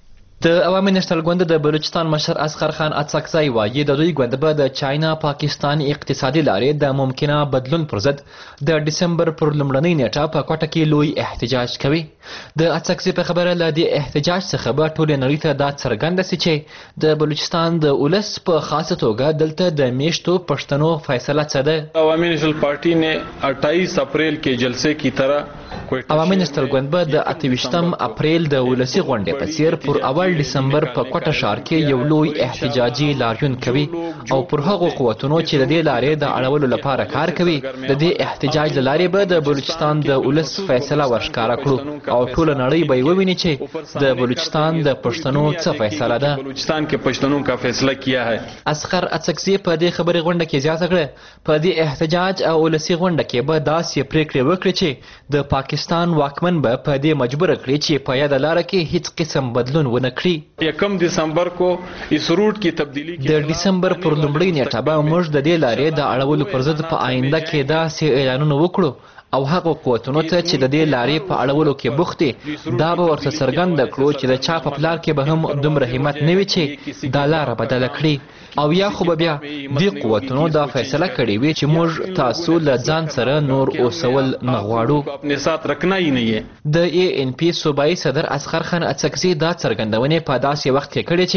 د عوامي نېشنل ګوند د بلوچستان مشر اصغر خان اڅکزی وایي د دوی ګوند به د چاینا پاکستان اقتصادي لارې د ممکنه بدلون پر ضد د دسمبر پر لومړنۍ نیټه په کوټه کې لوی احتجاج کوي. د اڅکزی په خبره له دې احتجاج څخه به ټولې نړۍ ته دا څرګنده سي چې د بلوچستان د ولس په خاصه توګه دلته د میشتو پښتنو فیصله څه ده. عوامي نېشنل پارټي نے 28 اپریل کې جلسے کی طرح عوامي نېشنل ګوند به د 28 اپریل د ولسی غونډې په څیر پر اول دسمبر په کوټه ښار کې یو لوی احتجاجي لاریون کوي او پر هغو قوتونو چې د دې لارې د اړولو لپاره کار کوي د دې احتجاج له لارې به د بلوچستان د ولس فیصله ورښکاره کړو او ټول نړۍ به وویني چې د بلوچستان د پښتنو څه فیصله ده. بلوچستان کې پښتنو کا فیصله کیا ہے. اصغر اڅکزي په دې خبرې غونډه کې زیاته کړه په دې احتجاج او ولسی غونډه کې به داسې پریکړې وکړي چې د پاکستان واکمن به په دې مجبور کړي چې په یاد لاره کې هیڅ قسم بدلون ونه کړي. 1 دسمبر کو اس روٹ کی تبدیلی د دسمبر پر لومړۍ نیټه به موږ د دې لارې د اړولو پر ضد په آینده کې داسې اعلانونه وکړو او هغه قوتونو ته چې د دې لارې په اړولو کې بوخت دي دا به ورته څرګنده کړو چې د چا په پلار کې به هم دومره همت نه وي چې دا لاره بدله کړي او یا خو به بیا دې قوتونو دا فیصله کړې وي چې موږ تاسو له ځان سره نور اوسول نه غواړو. خپل سات رکھنا یې نه یې. د ANP صوبایي صدر اصغر خان اڅکزي دا څرګندونې په داسې وخت کې کړې چې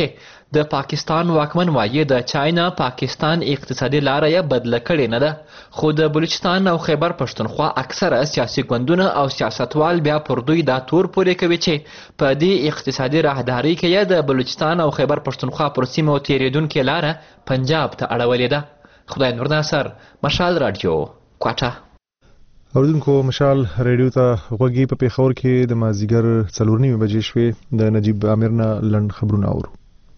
د پاکستان واکمن وایي د چاینا پاکستان اقتصادي لاره یې بدله کړې نه ده، خو د بلوچستان او خیبر پښتونخوا اکثره سیاسي ګوندونه او سیاستوال بیا پر دوی دا تور پورې کوي چې په دې اقتصادي راهدارۍ کې یې د بلوچستان او خیبر پښتونخوا پر سیمو تېرېدونکې لاره پنجاب ته اړولې ده. خدای نور ناصر، مشال راډیو، کوټه. اوریدونکو، مشال ریډیو ته غوږی په پیښور کې د مازدیګر 4:30 بجې شوې. د نجیب عامر نه لنډ خبرونه اورو.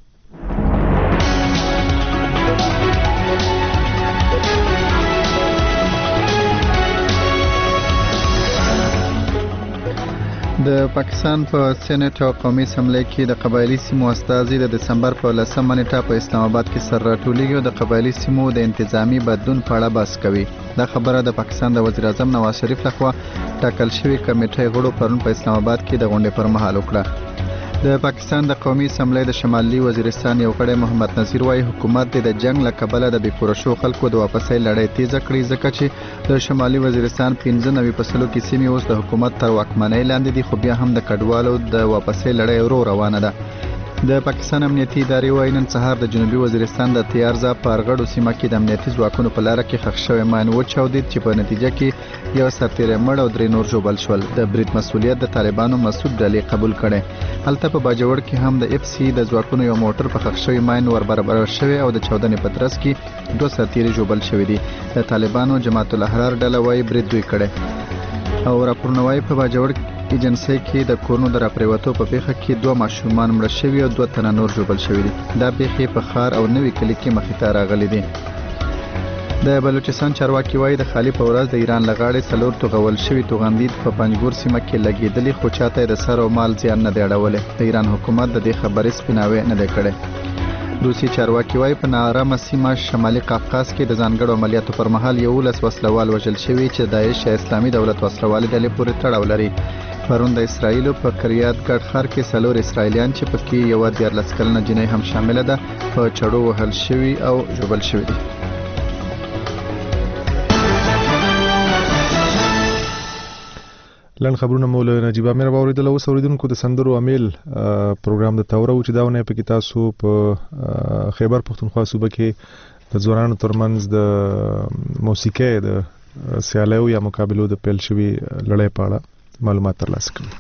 د پاکستان په سېنات او قومي اسمبلی کې د قبایلی سیمو استازي د دسمبر په 10مه نیټه په اسلام آباد کې سر راټولېږي او د قبایلی سیمو د انتظامی بدلون په اړه بحث کوي. دا خبره د پاکستان د وزیر اعظم نواز شریف لخوا ټاکل شوی کمیټې غړو پرون په اسلام آباد کې د غونډې پر مهال وکړه. د پاکستان د قومي اسمبلی د شمالي وزیرستان یو غړی محمد نذیر وايي حکومت د جنگ له کبله د بېکوره شو خلکو د واپسۍ لړۍ تیزه کړې، ځکه چې د شمالي وزیرستان 95 فیصدو کې سیمې اوس د حکومت تر واکمنۍ لاندې دي، خو بیا هم د کډوالو د واپسۍ لړۍ ورو روانه ده. د پاکستان امنیتي ادارې وايي نن سهار د جنوبي وزیرستان د تیارزا پارغړو سیمه کې د امنیتي ځواکونو په لاره کې ښخ شوی ماین وچاودېد چې په نتیجه کې یو سرتیری مړ او 3 نور ژوبل شول. د برید مسؤلیت د طالبانو مسعود ډلې قبول کړی. هلته په باجوړ کې هم د FC د ځواکونو یو موټر په ښخ شوی ماین ور برابر شوی او د 14 په ترڅ کې 2 سرتیري ژوبل شوي دي. د طالبانو جماعت الاحرار ډله وايي برید دوی کړی او راپورونه وايي په باجوړ ایجنسۍ کې د کورونو د راپریوتو په پیښه کې 2 ماشومان مړه شوي او 2 تنه نور ژوبل شوي دي. دا پیښې په ښار او نوي کلي کې مخې ته راغلي دي. د بلوچستان چارواکي وايي د خالي په ورځ د ایران لغاړې 4 توغول شوي توغندي په پنجګور سیمه کې لګېدلي، خو چاته د سر او مال زیان نه دی اړولی. د ایران حکومت د دې خبرې سپیناوی نه دی کړی. روسي چارواکي وايي په ناارامه سیمه شمالي قفقاز کې د ځانګړو عملیاتو پر مهال 11 وسلوال وژل شوي چې داعش یا اسلامي دولت وسلوالې ډلې پورې تړاو لري. پرون د اسرایلو په کریات ګډ ښار کې 4 اسرایلیان چې پکې یو 14 کلنه جنۍ هم شامله ده په چړو وهل شوي او ژوبل شوي دي. لنډ خبرونه مو له نجیب عامر واوریدل. اوس اوریدونکو د سندرو امیل پروګرام د تورو چې داونه په کې تاسو په خیبر پښتونخوا صوبه کې د ځوانانو ترمنځ د موسیقۍ د سیالیو یا مقابلو د پیل شوي لړۍ په اړه معلومات ترلاسه کړي.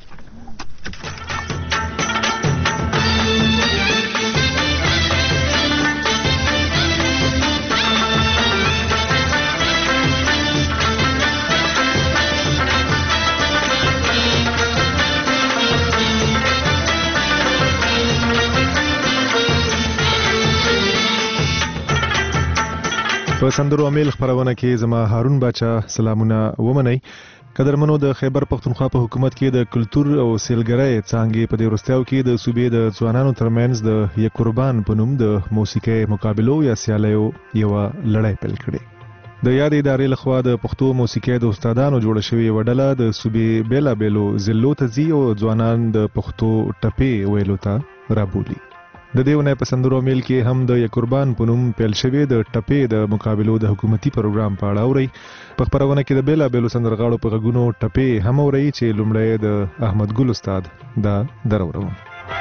په سندرو امیل خبرونه کې زما هارون باچا سلامونه ومنئ. قدرمنو، د خیبر پښتونخوا په حکومت کې د کلتور او سیلګرۍ څانګې په دې وروستیو کې د صوبې د ځوانانو ترمنځ د یک قربان په نوم د موسیقۍ مقابلو یا سیالیو یوه لړۍ پیل کړې. د یادې ادارې لخوا د پښتو موسیقۍ د استادانو جوړه شوې یوه ډله د صوبې بیلابیلو ضلعو ته ځي او ځوانان د پښتو ټپې ویلو ته رابولي. د دې ونې په سندرو میل کې هم د یک قربان په نوم پیل شوی د ټپې د مقابلو د حکومتي پروګرام په اړه اورئ. په خبرونه کې د بیلابیلو سندرغاړو په غږونو ټپې هم اورئ چې لومړی د احمد ګل استاد دا دروروم.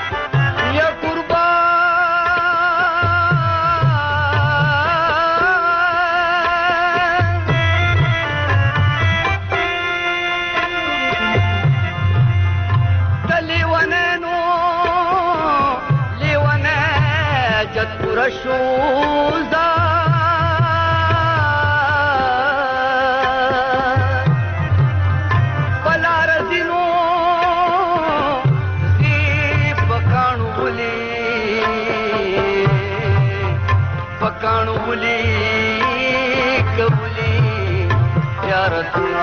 شوزا پلار دینو سی پکانو بلی کبلی یارتنا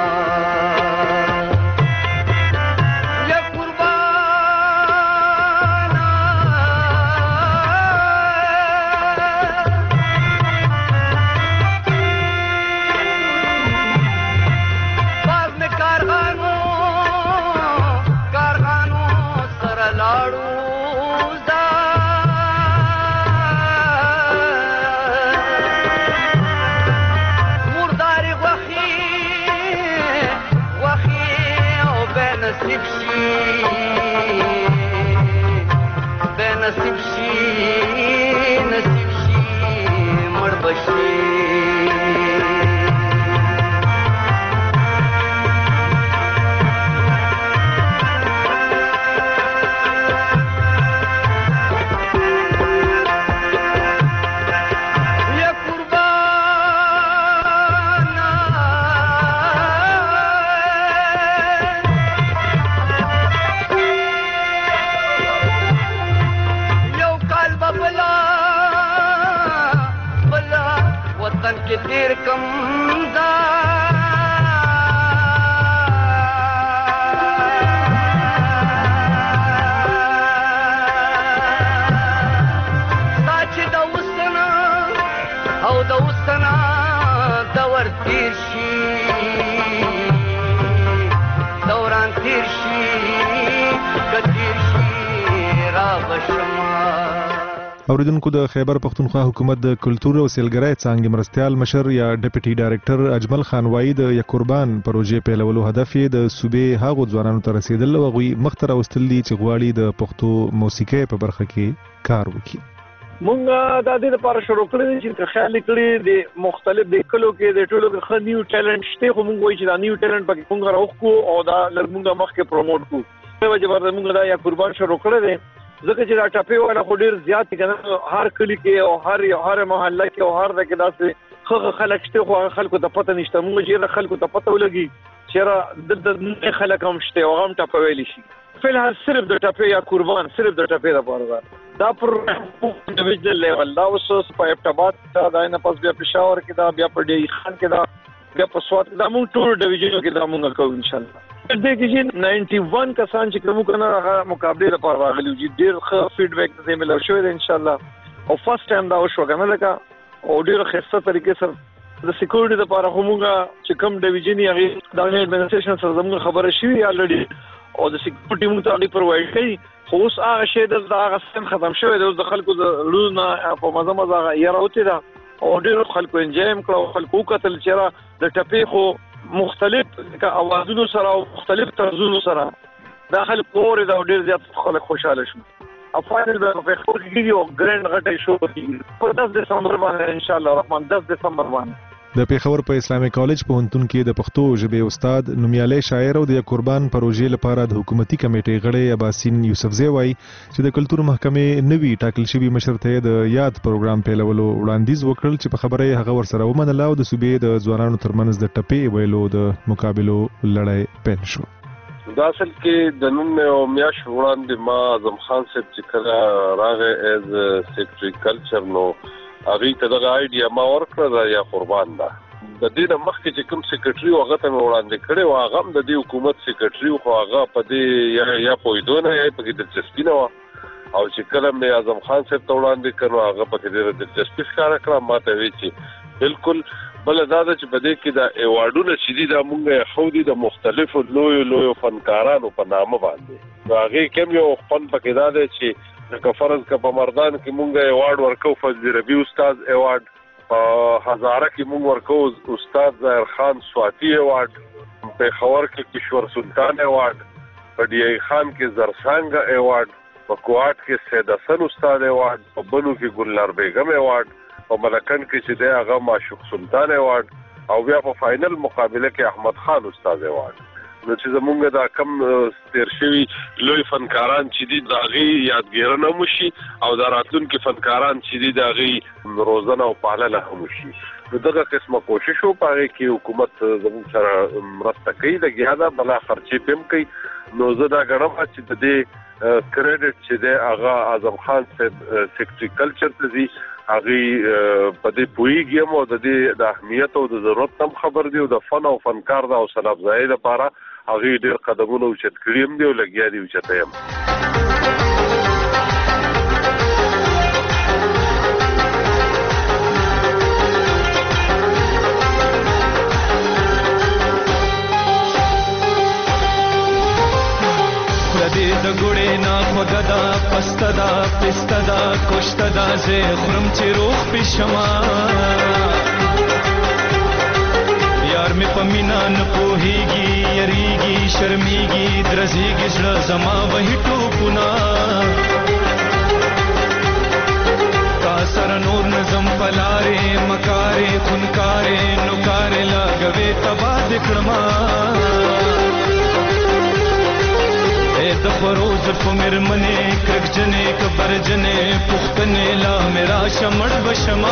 نصیب شي اوریدونکو د خیبر پختونخوا حکومت د کلتور او سیلګرۍ څانګې مرستیال مشر یا ډیپټي ډایریکټر اجمل خان وایي د یقربان پروژې پیلولو هدف یې د صوبې هغو ځوانانو ته رسیدل او هغوی مخته راوستل دي چې غواړي د پښتو موسیقۍ په برخه کې کار وکړي. مونږ د دې لپاره شروع کړی چې خیال کړی د مختلف د کلو کې د ټولو کې خنیو ټیلنټ شته خو مونږ وایي چې دا نیو ټیلنټ پکې مونږ راوخو او دا لږ مخکې پروموټ کو په وجه باندې مونږ دا یا قربان شروع کړی دی ځکه چې دا ټاپې ولا خو ډیر زیات کنه هر کلی کې او هر محله کې او هر دغه داسې خغه خلک شته خو خلکو ته پته نشته مونږ چې خلکو ته پته ولګي چې د خلک هم شته او هم ټاپوي شي فلحال صرف د ټاپې یا قربان صرف د ټاپې لپاره دا پر انډیویډوال لیول دا اوس په ابتابات دا نه پس بیا پېښور کې دا بیا په ډی خان کې دا بیا په سوات دا مونږ ټول ډیویژنونو کې دا مونږ کوو ان شاء الله. دې کې چې 91 کسان چې کوم کنه هغه مقابله لپاره راغلي چې ډیر ښه فیډبیک دې ملو شوی دی ان شاء الله او فرست ټایم دا وشو کنه لکه او ډیر ښه طریقې سره د سکیورټي لپاره همغه چې کوم ډیویژن یې د ایڈمنسټریشن سره زموږ خبره شوی الریډي او د سکیورټي موږ ته پرووایډ کړي خو اوس هغه شی د هغه سم ختم شوی دی اوس د خلکو د لونه په مزه یې راوتی دا او ډیر خلکو انجام کړو خلکو قتل چیرې د ټپې خو مختلف اوازونو سره او مختلف طرزونو سره داخل کور دا ډیر زیات خلک خوشاله شو افاینل به په خپل کې یو ګرانډ غټه شو په 10 دسمبر باندې ان شاء الله الرحمن 10 دسمبر باندې د پیښور په اسلامي کالج پوهنتون کې د پښتو ژبې استاد نومیالی شاعر او د قربان پروژې لپاره د حکومتي کمیټې غړی اباسین یوسفزی وایي چې د کلتور محکمې نوي ټاکل شوي مشر ته د یاد پروګرام پیلولو وړاندیز وکړل چې په خبره یې هغه ورسره ومنله او د صوبې د ځوانانو ترمنځ د ټپې ویلو د مقابلو لړۍ پیل شو. دا اصل کې د نن او میاش وړاندې ما اعظم خان صاحب چې کله راغی از سیکریټری کلچر نو هغه ته دغه آیډیا ما ورکړه دا یا قربان ده د دې نه مخکې چې کوم سیکریټری هغه ته وړاندې کړي او هغه د دې حکومت سیکریټری خو هغه په دې یا پویدونه یا په کې دلچسپي نه و او چې کله مې اعظم خان صاحب ته وړاندې کړو هغه په کې دلچسپي ښکاره کړه ما ته وی چې بالکل بل دا چې په دې کې د ایوارډونو چې دي د مونږه خو دي د مختلفو لوی فنکارانو په نامه باندې هغه کوم یو فن پکې دا دی چې د فرض کا په مردان کې مونږه ایوارډ ورکو فضل ربی استاد ایوارډ په هزاره کې مونږ ورکو استاد ظاهر خان سواتی ایوارډ په خور کې کشور سلطان ایوارډ په ډی ای خان کې زرسانګ ایوارډ په کوټ کې سید حسن استاد ایوارډ په بنو کې ګلنار بیگم ایوارډ په ملکن کې چې د هغه معشوق سلطان ایوارډ او بیا په فائنل مقابله کې احمد خان استاد ایوارډ نو چې زمونږ دا کم تیر شوي لوی فنکاران چې دي د هغې یادګیرنه هم وشي او دا راتلونکي فنکاران چې دي د هغې روزنه او پالنه هم وشي نو دغه قسمه کوشش و په هغې کې حکومت زموږ سره مرسته کوي لګیا ده بلا خرچې پې هم کوي نو زه دا ګڼم چې د دې کریډټ چې دی هغه اعظم خان صاحب سیکریټري کلچر ته ځي هغې په دې پوهېږي هم او د دې د اهمیت او د ضرورت هم خبر دی او د فن او فنکار د حوصله افزایۍ لپاره هغې ډېر قدمونه اوچت کړي هم دي او لګیا دي اوچته یم د ګوړې نه خوږه ده پسته ده پسته ده کشته ده زه خورم چې روغ پېشما یار مې په مینا نه پوهېږي یریږي شرمېږي درزېږي زړه زما وهي ټوپونه تا سره نور نظم په لارې مکارې خونکارې نوکارې لګوې تباه دې کړما د فروز په مرمنې کرکجنې کبرجنې پختنې لا میرا شمړ بشما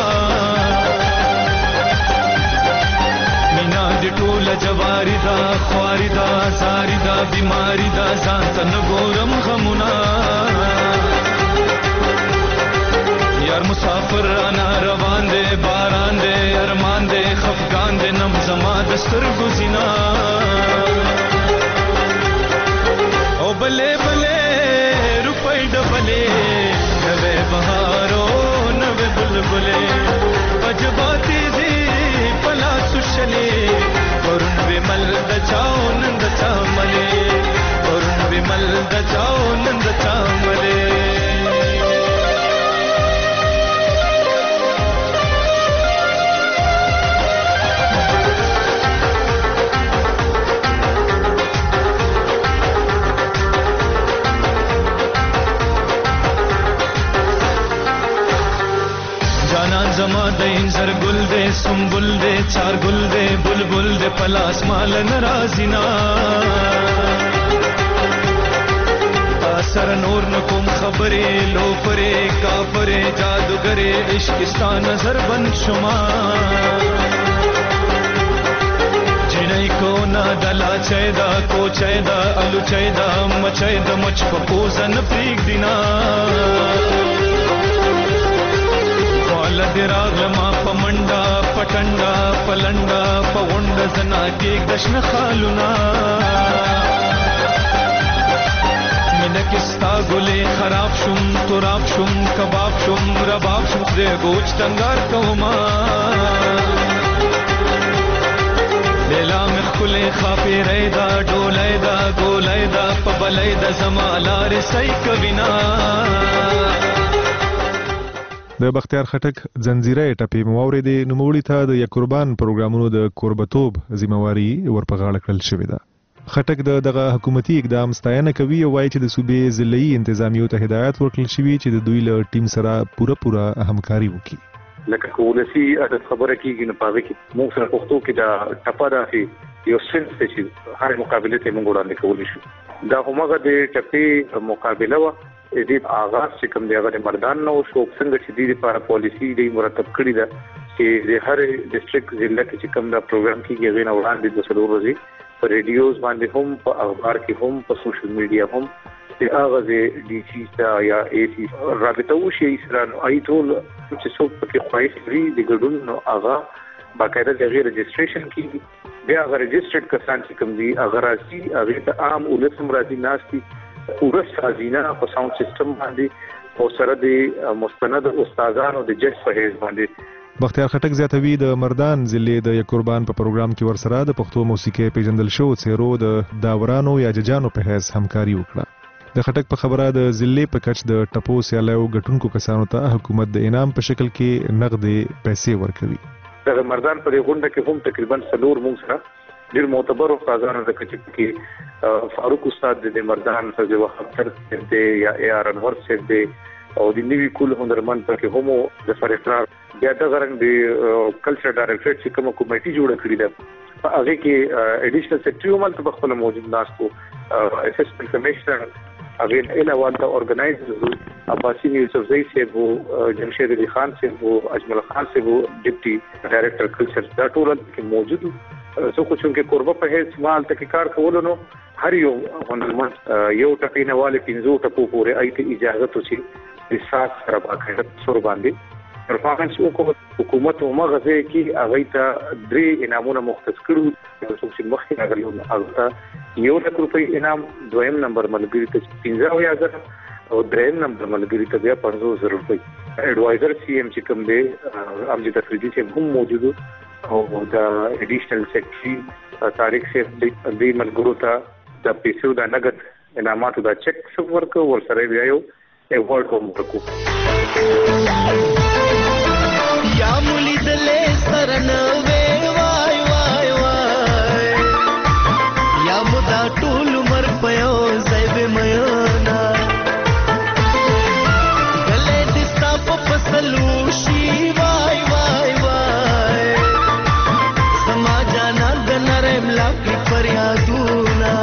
مینا د ټوله جواری دا خواري دا زاری دا بیماری دا ځان ته نه ګورم غمونه یار مسافر انا روان دی باران دی ارمان دی خفقان دی نم زما د سترګو زینا او بلے بلے روپے ڈبلے نوے بہارو نوے بلبلے پجباتی دی پلا سشلے ورن ومل دچاؤ نند چاملے ورن ومل دچاؤ نند چاملے انزر گل دے سنبل دے چار گل دے بلبل دے پلاس مال نرازینا سر نور نکم خبرے لو پرے کافرے جادوگرے عشقستان نظر بن شما جنئی کو نا دلا چیدہ کو چیدہ الو چیدہ مچیدہ مچ پپوزا نپریک دینا والد راغلما پمنڈا پٹنڈا پلنڈا پونڈ زنا کیک دشن خالونا منکستا گلے خراب شم تراب شم کباب شم رباب شم خدے گوچ تنگار کوما لیلا مخلے خاپی ریدا ڈولیدا گولیدا پبلیدا زمالار سی کبینا د بختیار خټک زنجیره ټپې مواورې د نوموړي ته د یکوربان پروګرامونو د کوربتوب ذمہواری ورپغاړه کړل شوې ده. خټک دغه حکومتي اقدام ستاینه کوي او وایي چې د صوبې ضلعي انتظامیو ته هدایت ورکړل شوي چې د دوی له ټیم سره پوره همکاري وکړي. لکه ولسی عادت خبره کیږي نه پاوي کې موږ سره پښتو کې دا ټپه راځي یو سنس چې هر مقابله ته موږ وړاندې کولی شو. دا همغه د ټپې مقابله و دې آغاز چې کوم دی هغه د مردان نو شو څنګه چې دې لپاره پالیسی دې مرتب کړی ده چې د هر ډیسټریکټ ضلع کې چې کوم دا پروګرام کیږي غوښنه وړاندې د څلور ورځې په ریډیوز باندې هم په اخبار کې هم په سوشل میډیا هم د هغه ډي سي یا اي سي رابطه وشي سره اي ټول چې څوک پکې خواهش لري د ګډون نو هغه باقاعده د رجسټریشن کیږي بیا هغه رجسټرډ کسان چې کوم دي هغه راځي هغه ته عام ولسم راځي ناشتي پوره سازینه په ساوند سیستم باندې او سره د مستند استادانو د جج په هیڅ باندې. بختیار خټک زیاتوي د مردان ضلع د یکوربان په پروګرام کې ورسره د پښتو موسیقي پیژندل شو څیرو د داورانو یا ججانو په هیڅ همکاري وکړه. د خټک په خبره د ضلع په کچ د ټپو سیالیو ګټونکو کسانو ته حکومت د انعام په شکل کې نغدي پیسې ورکوي. د مردان په غونډه کې هم تقریبا 4 موږ سره ډیر معتبر استادانو د کچ کې فاروق استاد د مردان فضل وختر د یا AR انور صاحب د او د نیوی کول هنرمند په کې هم د فرقرار بیا د غرنګ د کلچر ډایریکټر چې کومه کمیټي جوړ کړې ده هغه کې اډیشنل سیکریټری هم تل خپل موجود ناستو اسسټنټ کمشنر هغه علاوه د اورګنایزر عباسی یوسف زئی صاحب جمشید علي خان صاحب اجمل خان صاحب ډیپټي ډایریکټر کلچر دا ټول کې موجود سو کو چې قربه په هیڅ مال تکرار کول نو هر یو هنرمند یو ټپې نه والے 15 ټپو پورې ایته اجازه تو شي د سات سره باندې سور باندې پرفارمنس وکړو. حکومت او مغزه کې هغه ته 3 انعامونه مختص کړو چې مخکې راغلي هغه ته 1 لک روپۍ انعام، دویم نمبر ملګری ته 15000 او دریم نمبر ملګری ته بیا 50000 روپۍ. ایڈوایزر سی ایم چې کوم دی امجد افریدي چې هم موجود او دا اډیشنل سیکریټری طارق صاحب دې ملګرو ته د پیسو د نقد انعاماتو دا چک ورکو ورسره بیا یو ایوارډ هم ورکو. یا مولي دلې سرنوي وای وای وای یا مدا ټول مر پيو زيب ميونا دلې دستا په فصلو شي وای وای وای سما جانا د نرم لاکي فریادونا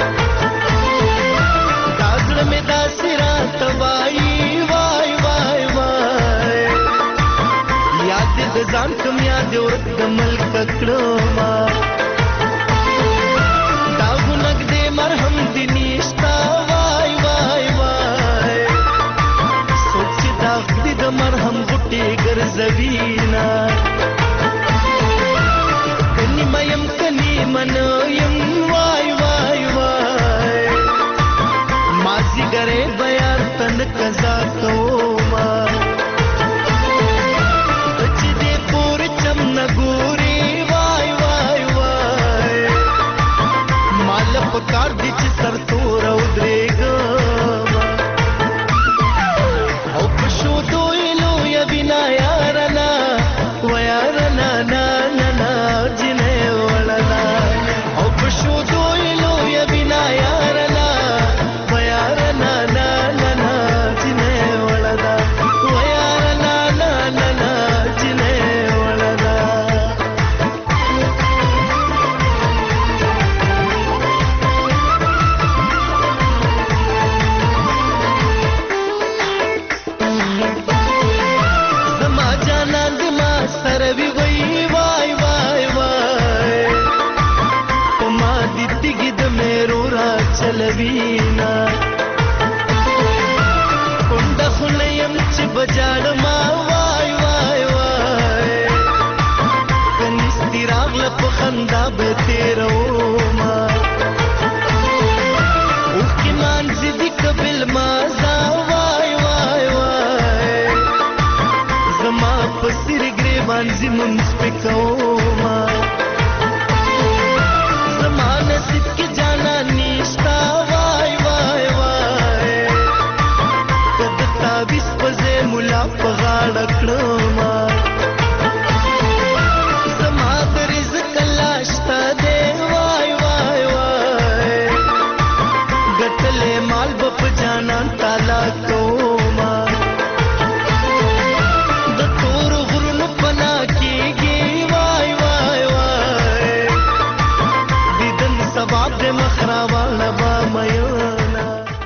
داغړ مې داسرا توای وای وای وای یاد د ځان کوم یاد ورک د ملک کړو ما دا ګنګ دې مرهم دې نشتا وای وای وای سوچ دا دې د مرهم غټي ګرځوینا کني میم کني منیم وای وای وای مازی ګره بیا تن قضا کوما نګوري وای وای وای مال پکار دي چې سر تور او درېګم او پښو دویلو یا بنا یارنا و یارنا نا نا نا جنې ولنا او پښو دویلو یا بنا یارنا و یارنا نا نا نا جنې ولنا و یارنا نا نا نا جنې چلوینا کونډه خلیم چې بجاړ ما وای وای وای کنيستي راغله په خندا به تیرو ما اوخ کی مانځي دی قبل ما زا وای وای وای زما په سر ګریوان زمونږ پکو ما زما نصیب کې جانا نشتا وای وای وای کده تابیس پزې مولا په غاړه کړم زما د رزق لاشتا دی وای وای وای ګټلې مال په جانا تالا کوما د تور غرونو پنا کېږي وای وای وای دیدن سباب د مخراواله با مېنا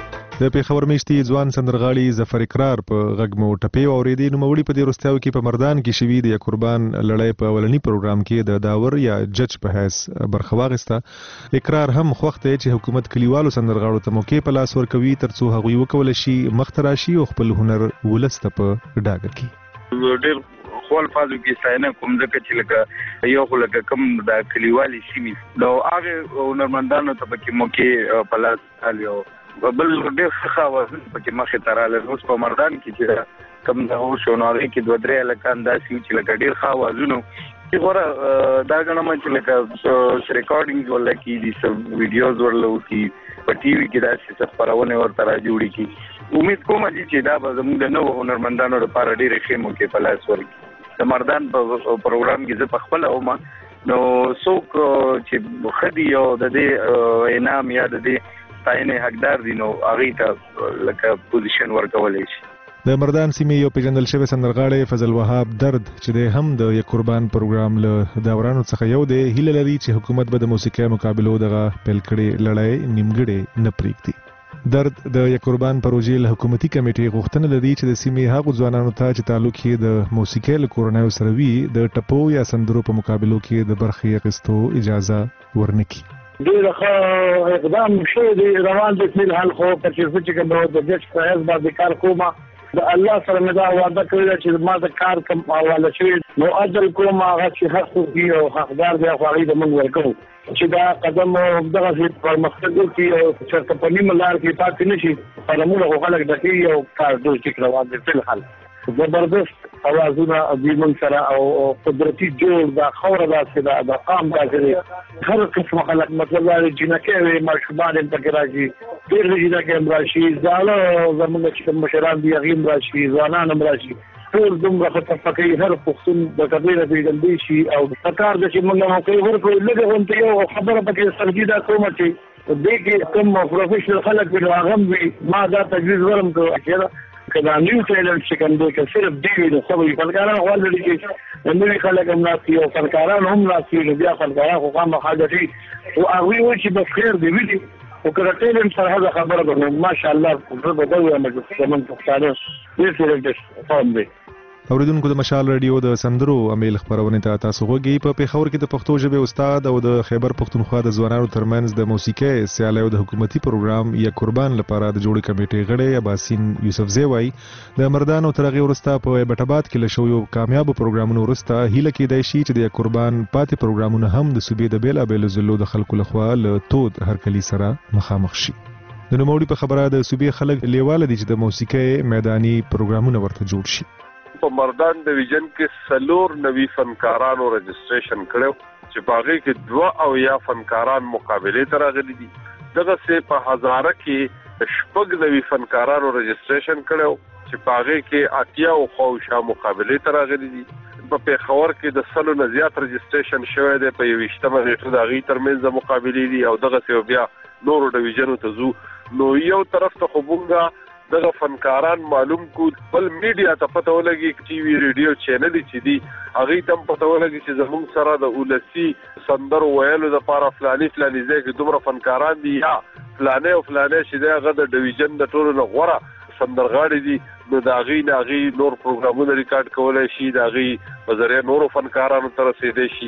د پیښور میشتي ځوان سندرغاړي ظفر اقرار په غږ مو ټپې واورېدې. نوموړي په دې وروستیاو کې په مردان کې شوي د قربان لړۍ په اولني پروګرام کې د داور یا جج په حیث برخه واخیسته. اقرار هم خوښ دی چې حکومت کلیوالو سندرغاړو ته موقع په لاس ورکوي ترڅو هغوی وکولی شي مخته راشي او خپل هنر ولس ته په ډاګه کړي. ډېر خپل فازو کې ستاینه کوم ځکه چې لکه یو خو لکه کم د کلیوالي سیمې نو هغه هنرمندانو ته پکې موقع په لاس راغلی بل ډېر ښه وازن پکې مخې ته راغلی. اوس په مردان کې چې کم د شو نو هغې کې 2-3 هلکان داسې وو چې لکه ډېر ښه اوازونه چې غوره دا ګڼم چې لکه ریکارډینګ ورله کېږي څه ویډیوز ورله وکړي په ټي وي کې داسې څه خپرونې ورته راجوړې کړي. امید کوم چې دا به زموږ د نوو هنرمندانو لپاره ډېرې ښې موقع په لاس ورکړي. د مردان په پروګرام کې زه پخپله وم نو څوک چې ښه دي او د دې انعام یا د دې ستاینې حقدار دي نو هغې ته لکه پوزیشن ورکولی شي. د مردان سیمې یو پیژندل شوی سندرغاړی فضل وهاب درد چې دی هم د یک قربان پروګرام له داورانو څخه یو دی هیله لري چې حکومت به د موسیقۍ مقابلو دغه پیل کړې لړۍ نیمګړې نه پرېږدي. درد د یک قربان پروژې له حکومتي کمیټې غوښتنه لري چې د سیمې هغو ځوانانو ته چې تعلق یې د موسیقۍ له کورنیو سره وي د ټپو یا سندرو په مقابلو کې د برخې اخیستو اجازه ورنکړي. ډېر ښه اقدام شوی دی روان دی فلحال خو په چېرته چې کوم د جج په حیث باندې کار کوم د الله سره مې دا وعده کړې ده چې ما د کار کوم حواله شوی نو عدل کوم هغه چې حق وي او حقدار دی خو هغې ته موږ ورکوو چې دا قدم دغسې پرمختګ وکړي او چېرته په نیمه لار کې پاتې نه شي قلمونه خو خلک ډکوي او کار ډېر ټیک روان دی فلحال زبردست اوازونه دوی موږ سره او قدرتي جوړ دا خاوره داسې ده د قام داسې دی هر قسمه خلک مطلب دا دی جینکۍ وي ماشومان هم پکې راشي ډېر جینکۍ هم راشي زاړه زموږ چې کوم مشران دي هغې هم راشي ځوانان هم راشي ټول دومره ښه کوي هر پښتون د کبۍ نه پېژندی شي او پکار ده چې موږ موقع ورکړو لږه غونته یو خبره پکې سرګي دا کومه چې دې کې کوم پروفیشنل خلک وي نو هغه هم وي ما دا تجویز ورم کړو چې که دا نیو ټیلنټ چې کوم دی که صرف دی وي نو ښه وي فنکاران غوړ لري چې نوي خلک هم ناستي او فنکاران هم ناستي نو بیا فنکاران خو خامخا ګټي او هغوی وایي چې بس خیر دی وي خو که د ټیلنټ سره هغه خبره ده نو ماشاءالله زه به دا ووایم چې زموږ پښتانه ډېر ټیلنټډ قوم دی. اوریدونکو د مشال رادیو د سندرو امیل خبرونه ته تاسو غوږی په پیښور کې د پښتو ژبې استاد او د خیبر پښتونخوا د ځوانانو ترمنځ د موسیقۍ سیالۍ او د حکومتي پروګرام یا قربان لپاره د جوړې کمیټې غړی اباسین یوسفزی وای د مردان او ترغه ورسته په بټبات کې له شویو کامیابو پروګرامونو ورسته هیله کېدای شي چې د قربان پاتې پروګرامونه هم د صوبې د بیلابېلو ضلعو د خلکو لخوا له تود هرکلي سره مخامخ شي. د نوموړي په خبره د صوبې خلک لیواله دي چې د موسیقۍ میداني پروګرامونه ورته جوړ شي. په مردان ډیویژن کې 4 نوي فنکارانو رجسټریشن کړو چې په هغې کې 2 فنکاران مقابلې ته راغلي دي. دغسې په هزاره کې 6 نوي فنکارانو رجسټریشن کړو چې په هغې کې 80 خواوشا مقابلې ته راغلي دي. په پیښور کې د 100 نه زیات رجسټریشن شوی دی په 21مه نیټه د هغې ترمنځ مقابلې دي او دغسې بیا نورو ډیویژنو ته ځو. نو یو طرف ته خو مونږه دغه فنکاران معلوم کو بل میډیا ته پته ولګي ټي وي ریډیو چینل چې دي هغې ته هم پته ولګي چې زموږ سره د اولسي سندرو ویلو دپاره فلاني ځای کې دومره فنکاران دي یا فلانی او فلانی چې دی هغه د ډیویژن د ټولو نه غوره سندرغاړي دي نو د هغې نه هغې نور پروګرامونه ریکارډ کولی شي د هغې په ذریعه نورو فنکارانو ته رسېدی شي.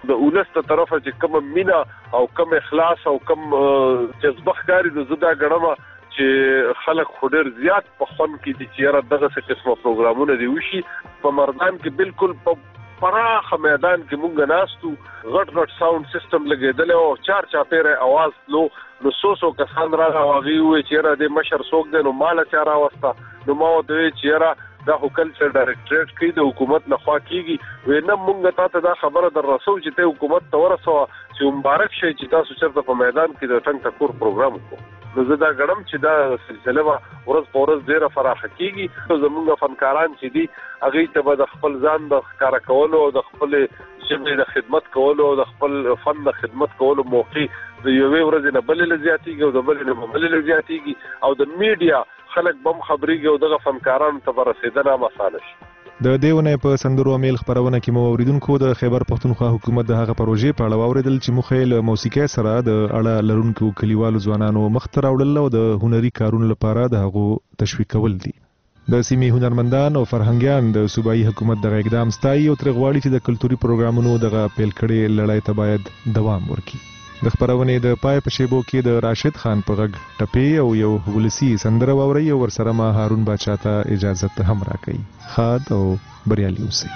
د اولس ته طرفه چې کوم مینا او کوم اخلاص او کوم جذبه ښکاري د زدا غړمه چې خلک خډر زیات په خون کې دي چې را دغه څه قسمه پروګرامونه دی وشي په مردان کې بالکل په پراخ میدان کې مونږ ناستو غټ ساوند سیستم لګیدل او چار چاپیره आवाज نو سوسو کسان را غوي وي چې را د مشر سوق دي نو مال چاره واسطه نو ما دوی چې را د کلچر ډایریکټریټ کې د حکومت لخوا کیږي وینم مونږ ته دا خبره در رسول چې ته حکومت ته ورسو چې مبارک شي چې تاسو چرته په میدان کې د ټنګ ټکور پروګرام وکړو نو زه دا غړم چې دا سلسله ورځ په ورځ ډیره فراخه کیږي زموږ فنکاران چې دي هغه ته د خپل ځان د ښکارا کولو او د خپل ژبې د خدمت کولو او د خپل فن د خدمت کولو موقع د یوې ورځې نه بلې زیاتیږي او د بلې نه بلې زیاتیږي او د میډیا خلک بم خبريږي او دغه فنکارانو ته رسیدنه مساله شي د دیونه په سندرو میل خبرونه کې مو اوریدونکو د خیبر پختونخوا حکومت د هغه پروژې په اړه اوریدل چې مخیل موسیقي سره د اړه لرونکو کلیوالو ځوانانو مختر اوړل او د هنري کارونو لپاره د هغو تشویق کول دي د سیمې هنرمندان او فرهنګيان د صوبایي حکومت د اقدام ستایي او ترغواړي چې د کلتوري پروګرامونو دغه پیل کړي لړۍ ته باید دوام ورکړي د خبرونې د پای په شیبو کې د راشد خان په غږ ټپې او یو ولسی سندره واوري او ورسره ما هارون باچا ته اجازه هم راکړي خاد او بریالي اوسئ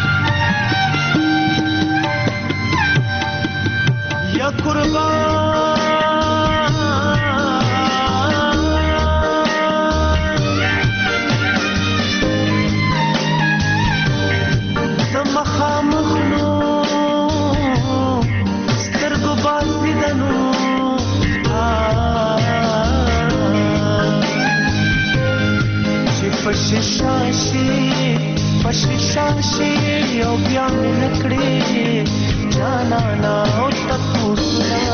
یا قربان پششاشی او بیان نکڑی جانا نا او تپوسنا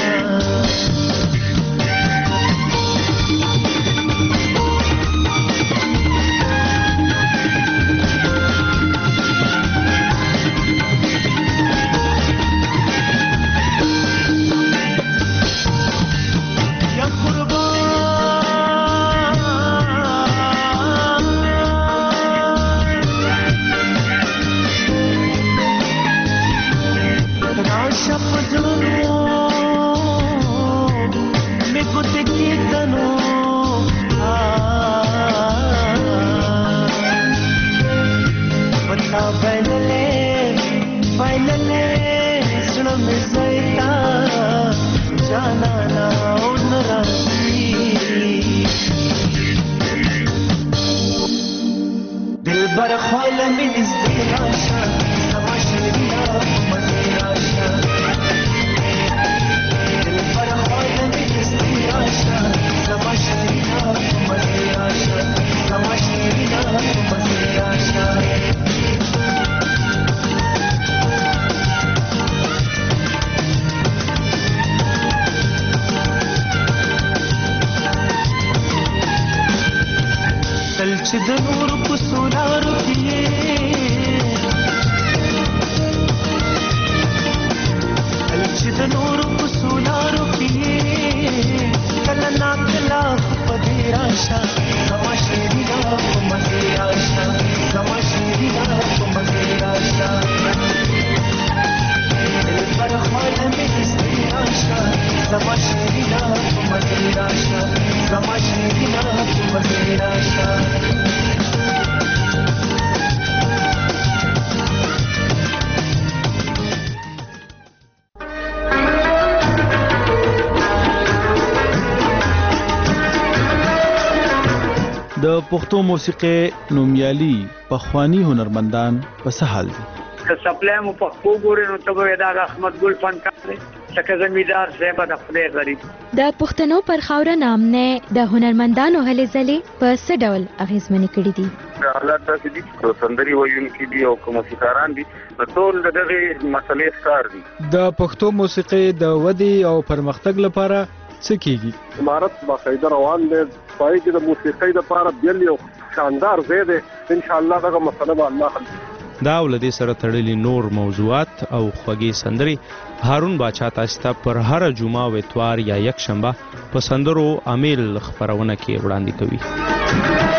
د پښتو موسیقي نومیالي پخوانی هنرمندان په سهال دي که سپلای مو پښتو ګورې نو ته به دا احمد ګل فنکار دی لکه زمیدار صاحب د خدای غریب د پښتنو پر خاوره نامنه د هنرمندانو هلې ځلې په څه ډول اغیزمنې کړي دي حالات داسې دي چې سندري ویونکي دي او موسیقاران دي ټول دغه مسلې ښکار دي د پښتو موسیقي د ودې او پرمختګ لپاره څه کیږي امارت باقاعده روان دي پای کې د موسیقۍ لپاره بیل یو شاندار ځای دی ان شاء الله دغه مسله به الله حل دا ولدي سره تړلي نور موضوعات او خوږی سندري هارون باچا تاسو ته پر هر جمعه او اتوار یا یک شنبه په سندرو امیل خبرونه کې وړاندې کوي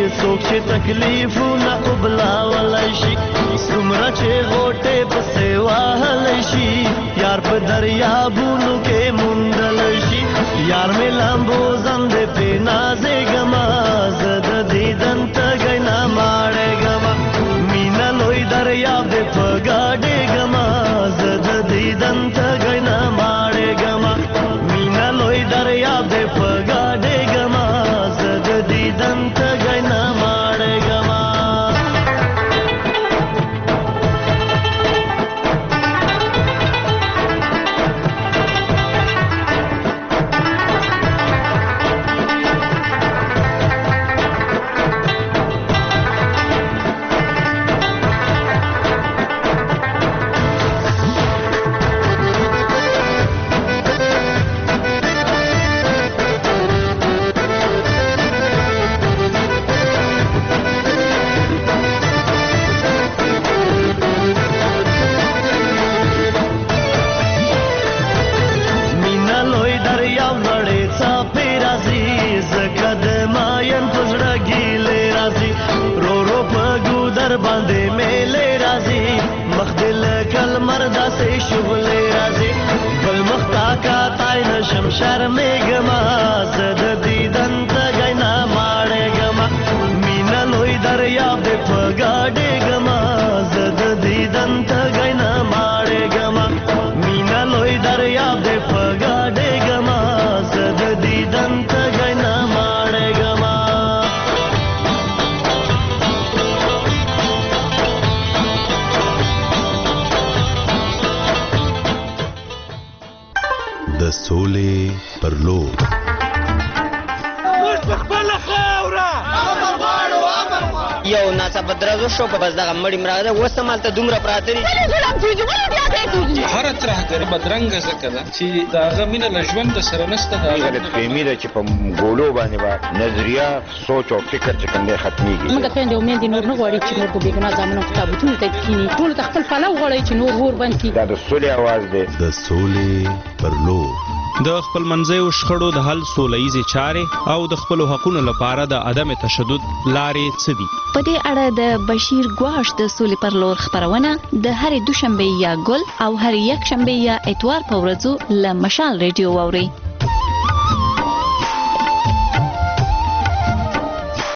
څوک چې تکلیفونه وبلاولی شي څومره چې غوټې پسې وهلی شي یار په دریابونو کې موندلی شي یار مې لامبو زندې پرې نازېږمه زه د دیدن تږی نه ماړېږمه مینه لوی دریاب دې په ګاډېږمه زه د دیدن تږی نه ماړېږمه مینه لوی دریاب دې په ګاډېږمه زه د دیدن تږی نه ماړېږمه باندې میلې راځي مخ دې لکه لمر داسې شغلې راځي بل مخ تا کاتی نشم شرمېږمه زه د دیدن تږی نه ماړېږمه مینه لوی دریاب دې په ګاډېږمه زه د دیدن تږی نه ماړېږمه مینه لوی دریاب دې په ګاډېږمه زه د دیدن تږی نه ماړېږمه د سولې پر لور یو ناڅاپه درزو شو که بس دغه مړی مراده اوس هم هلته دومره پراته دي هره ترهګري بدرنګه ځکه ده چې د هغه مینه له ژونده سره نشته غلطفهمي ده چې په ګولو باندې به نظریه سوچ او فکر چې کوم دی ختمېږي موږ خویندې او میندې نور نه غواړي چې نور په بېګناه زامنو په تابوتونو ته کښېني ټولو ته خپل پلو غواړئ چې نور اور بند کړي دا د سولې اواز دی د سولې پر لور د خپل منځیو شخړو د حل سوله ییزې چارې او د خپلو حقونو لپاره د عدم تشدد لارې څه دي په دې اړه د بشیر ګواښ د سولې پر لور خپرونه د هرې دوشنبې یا ګل او هرې یکشنبې یا اتوار په ورځو له مشال ریډیو واورئ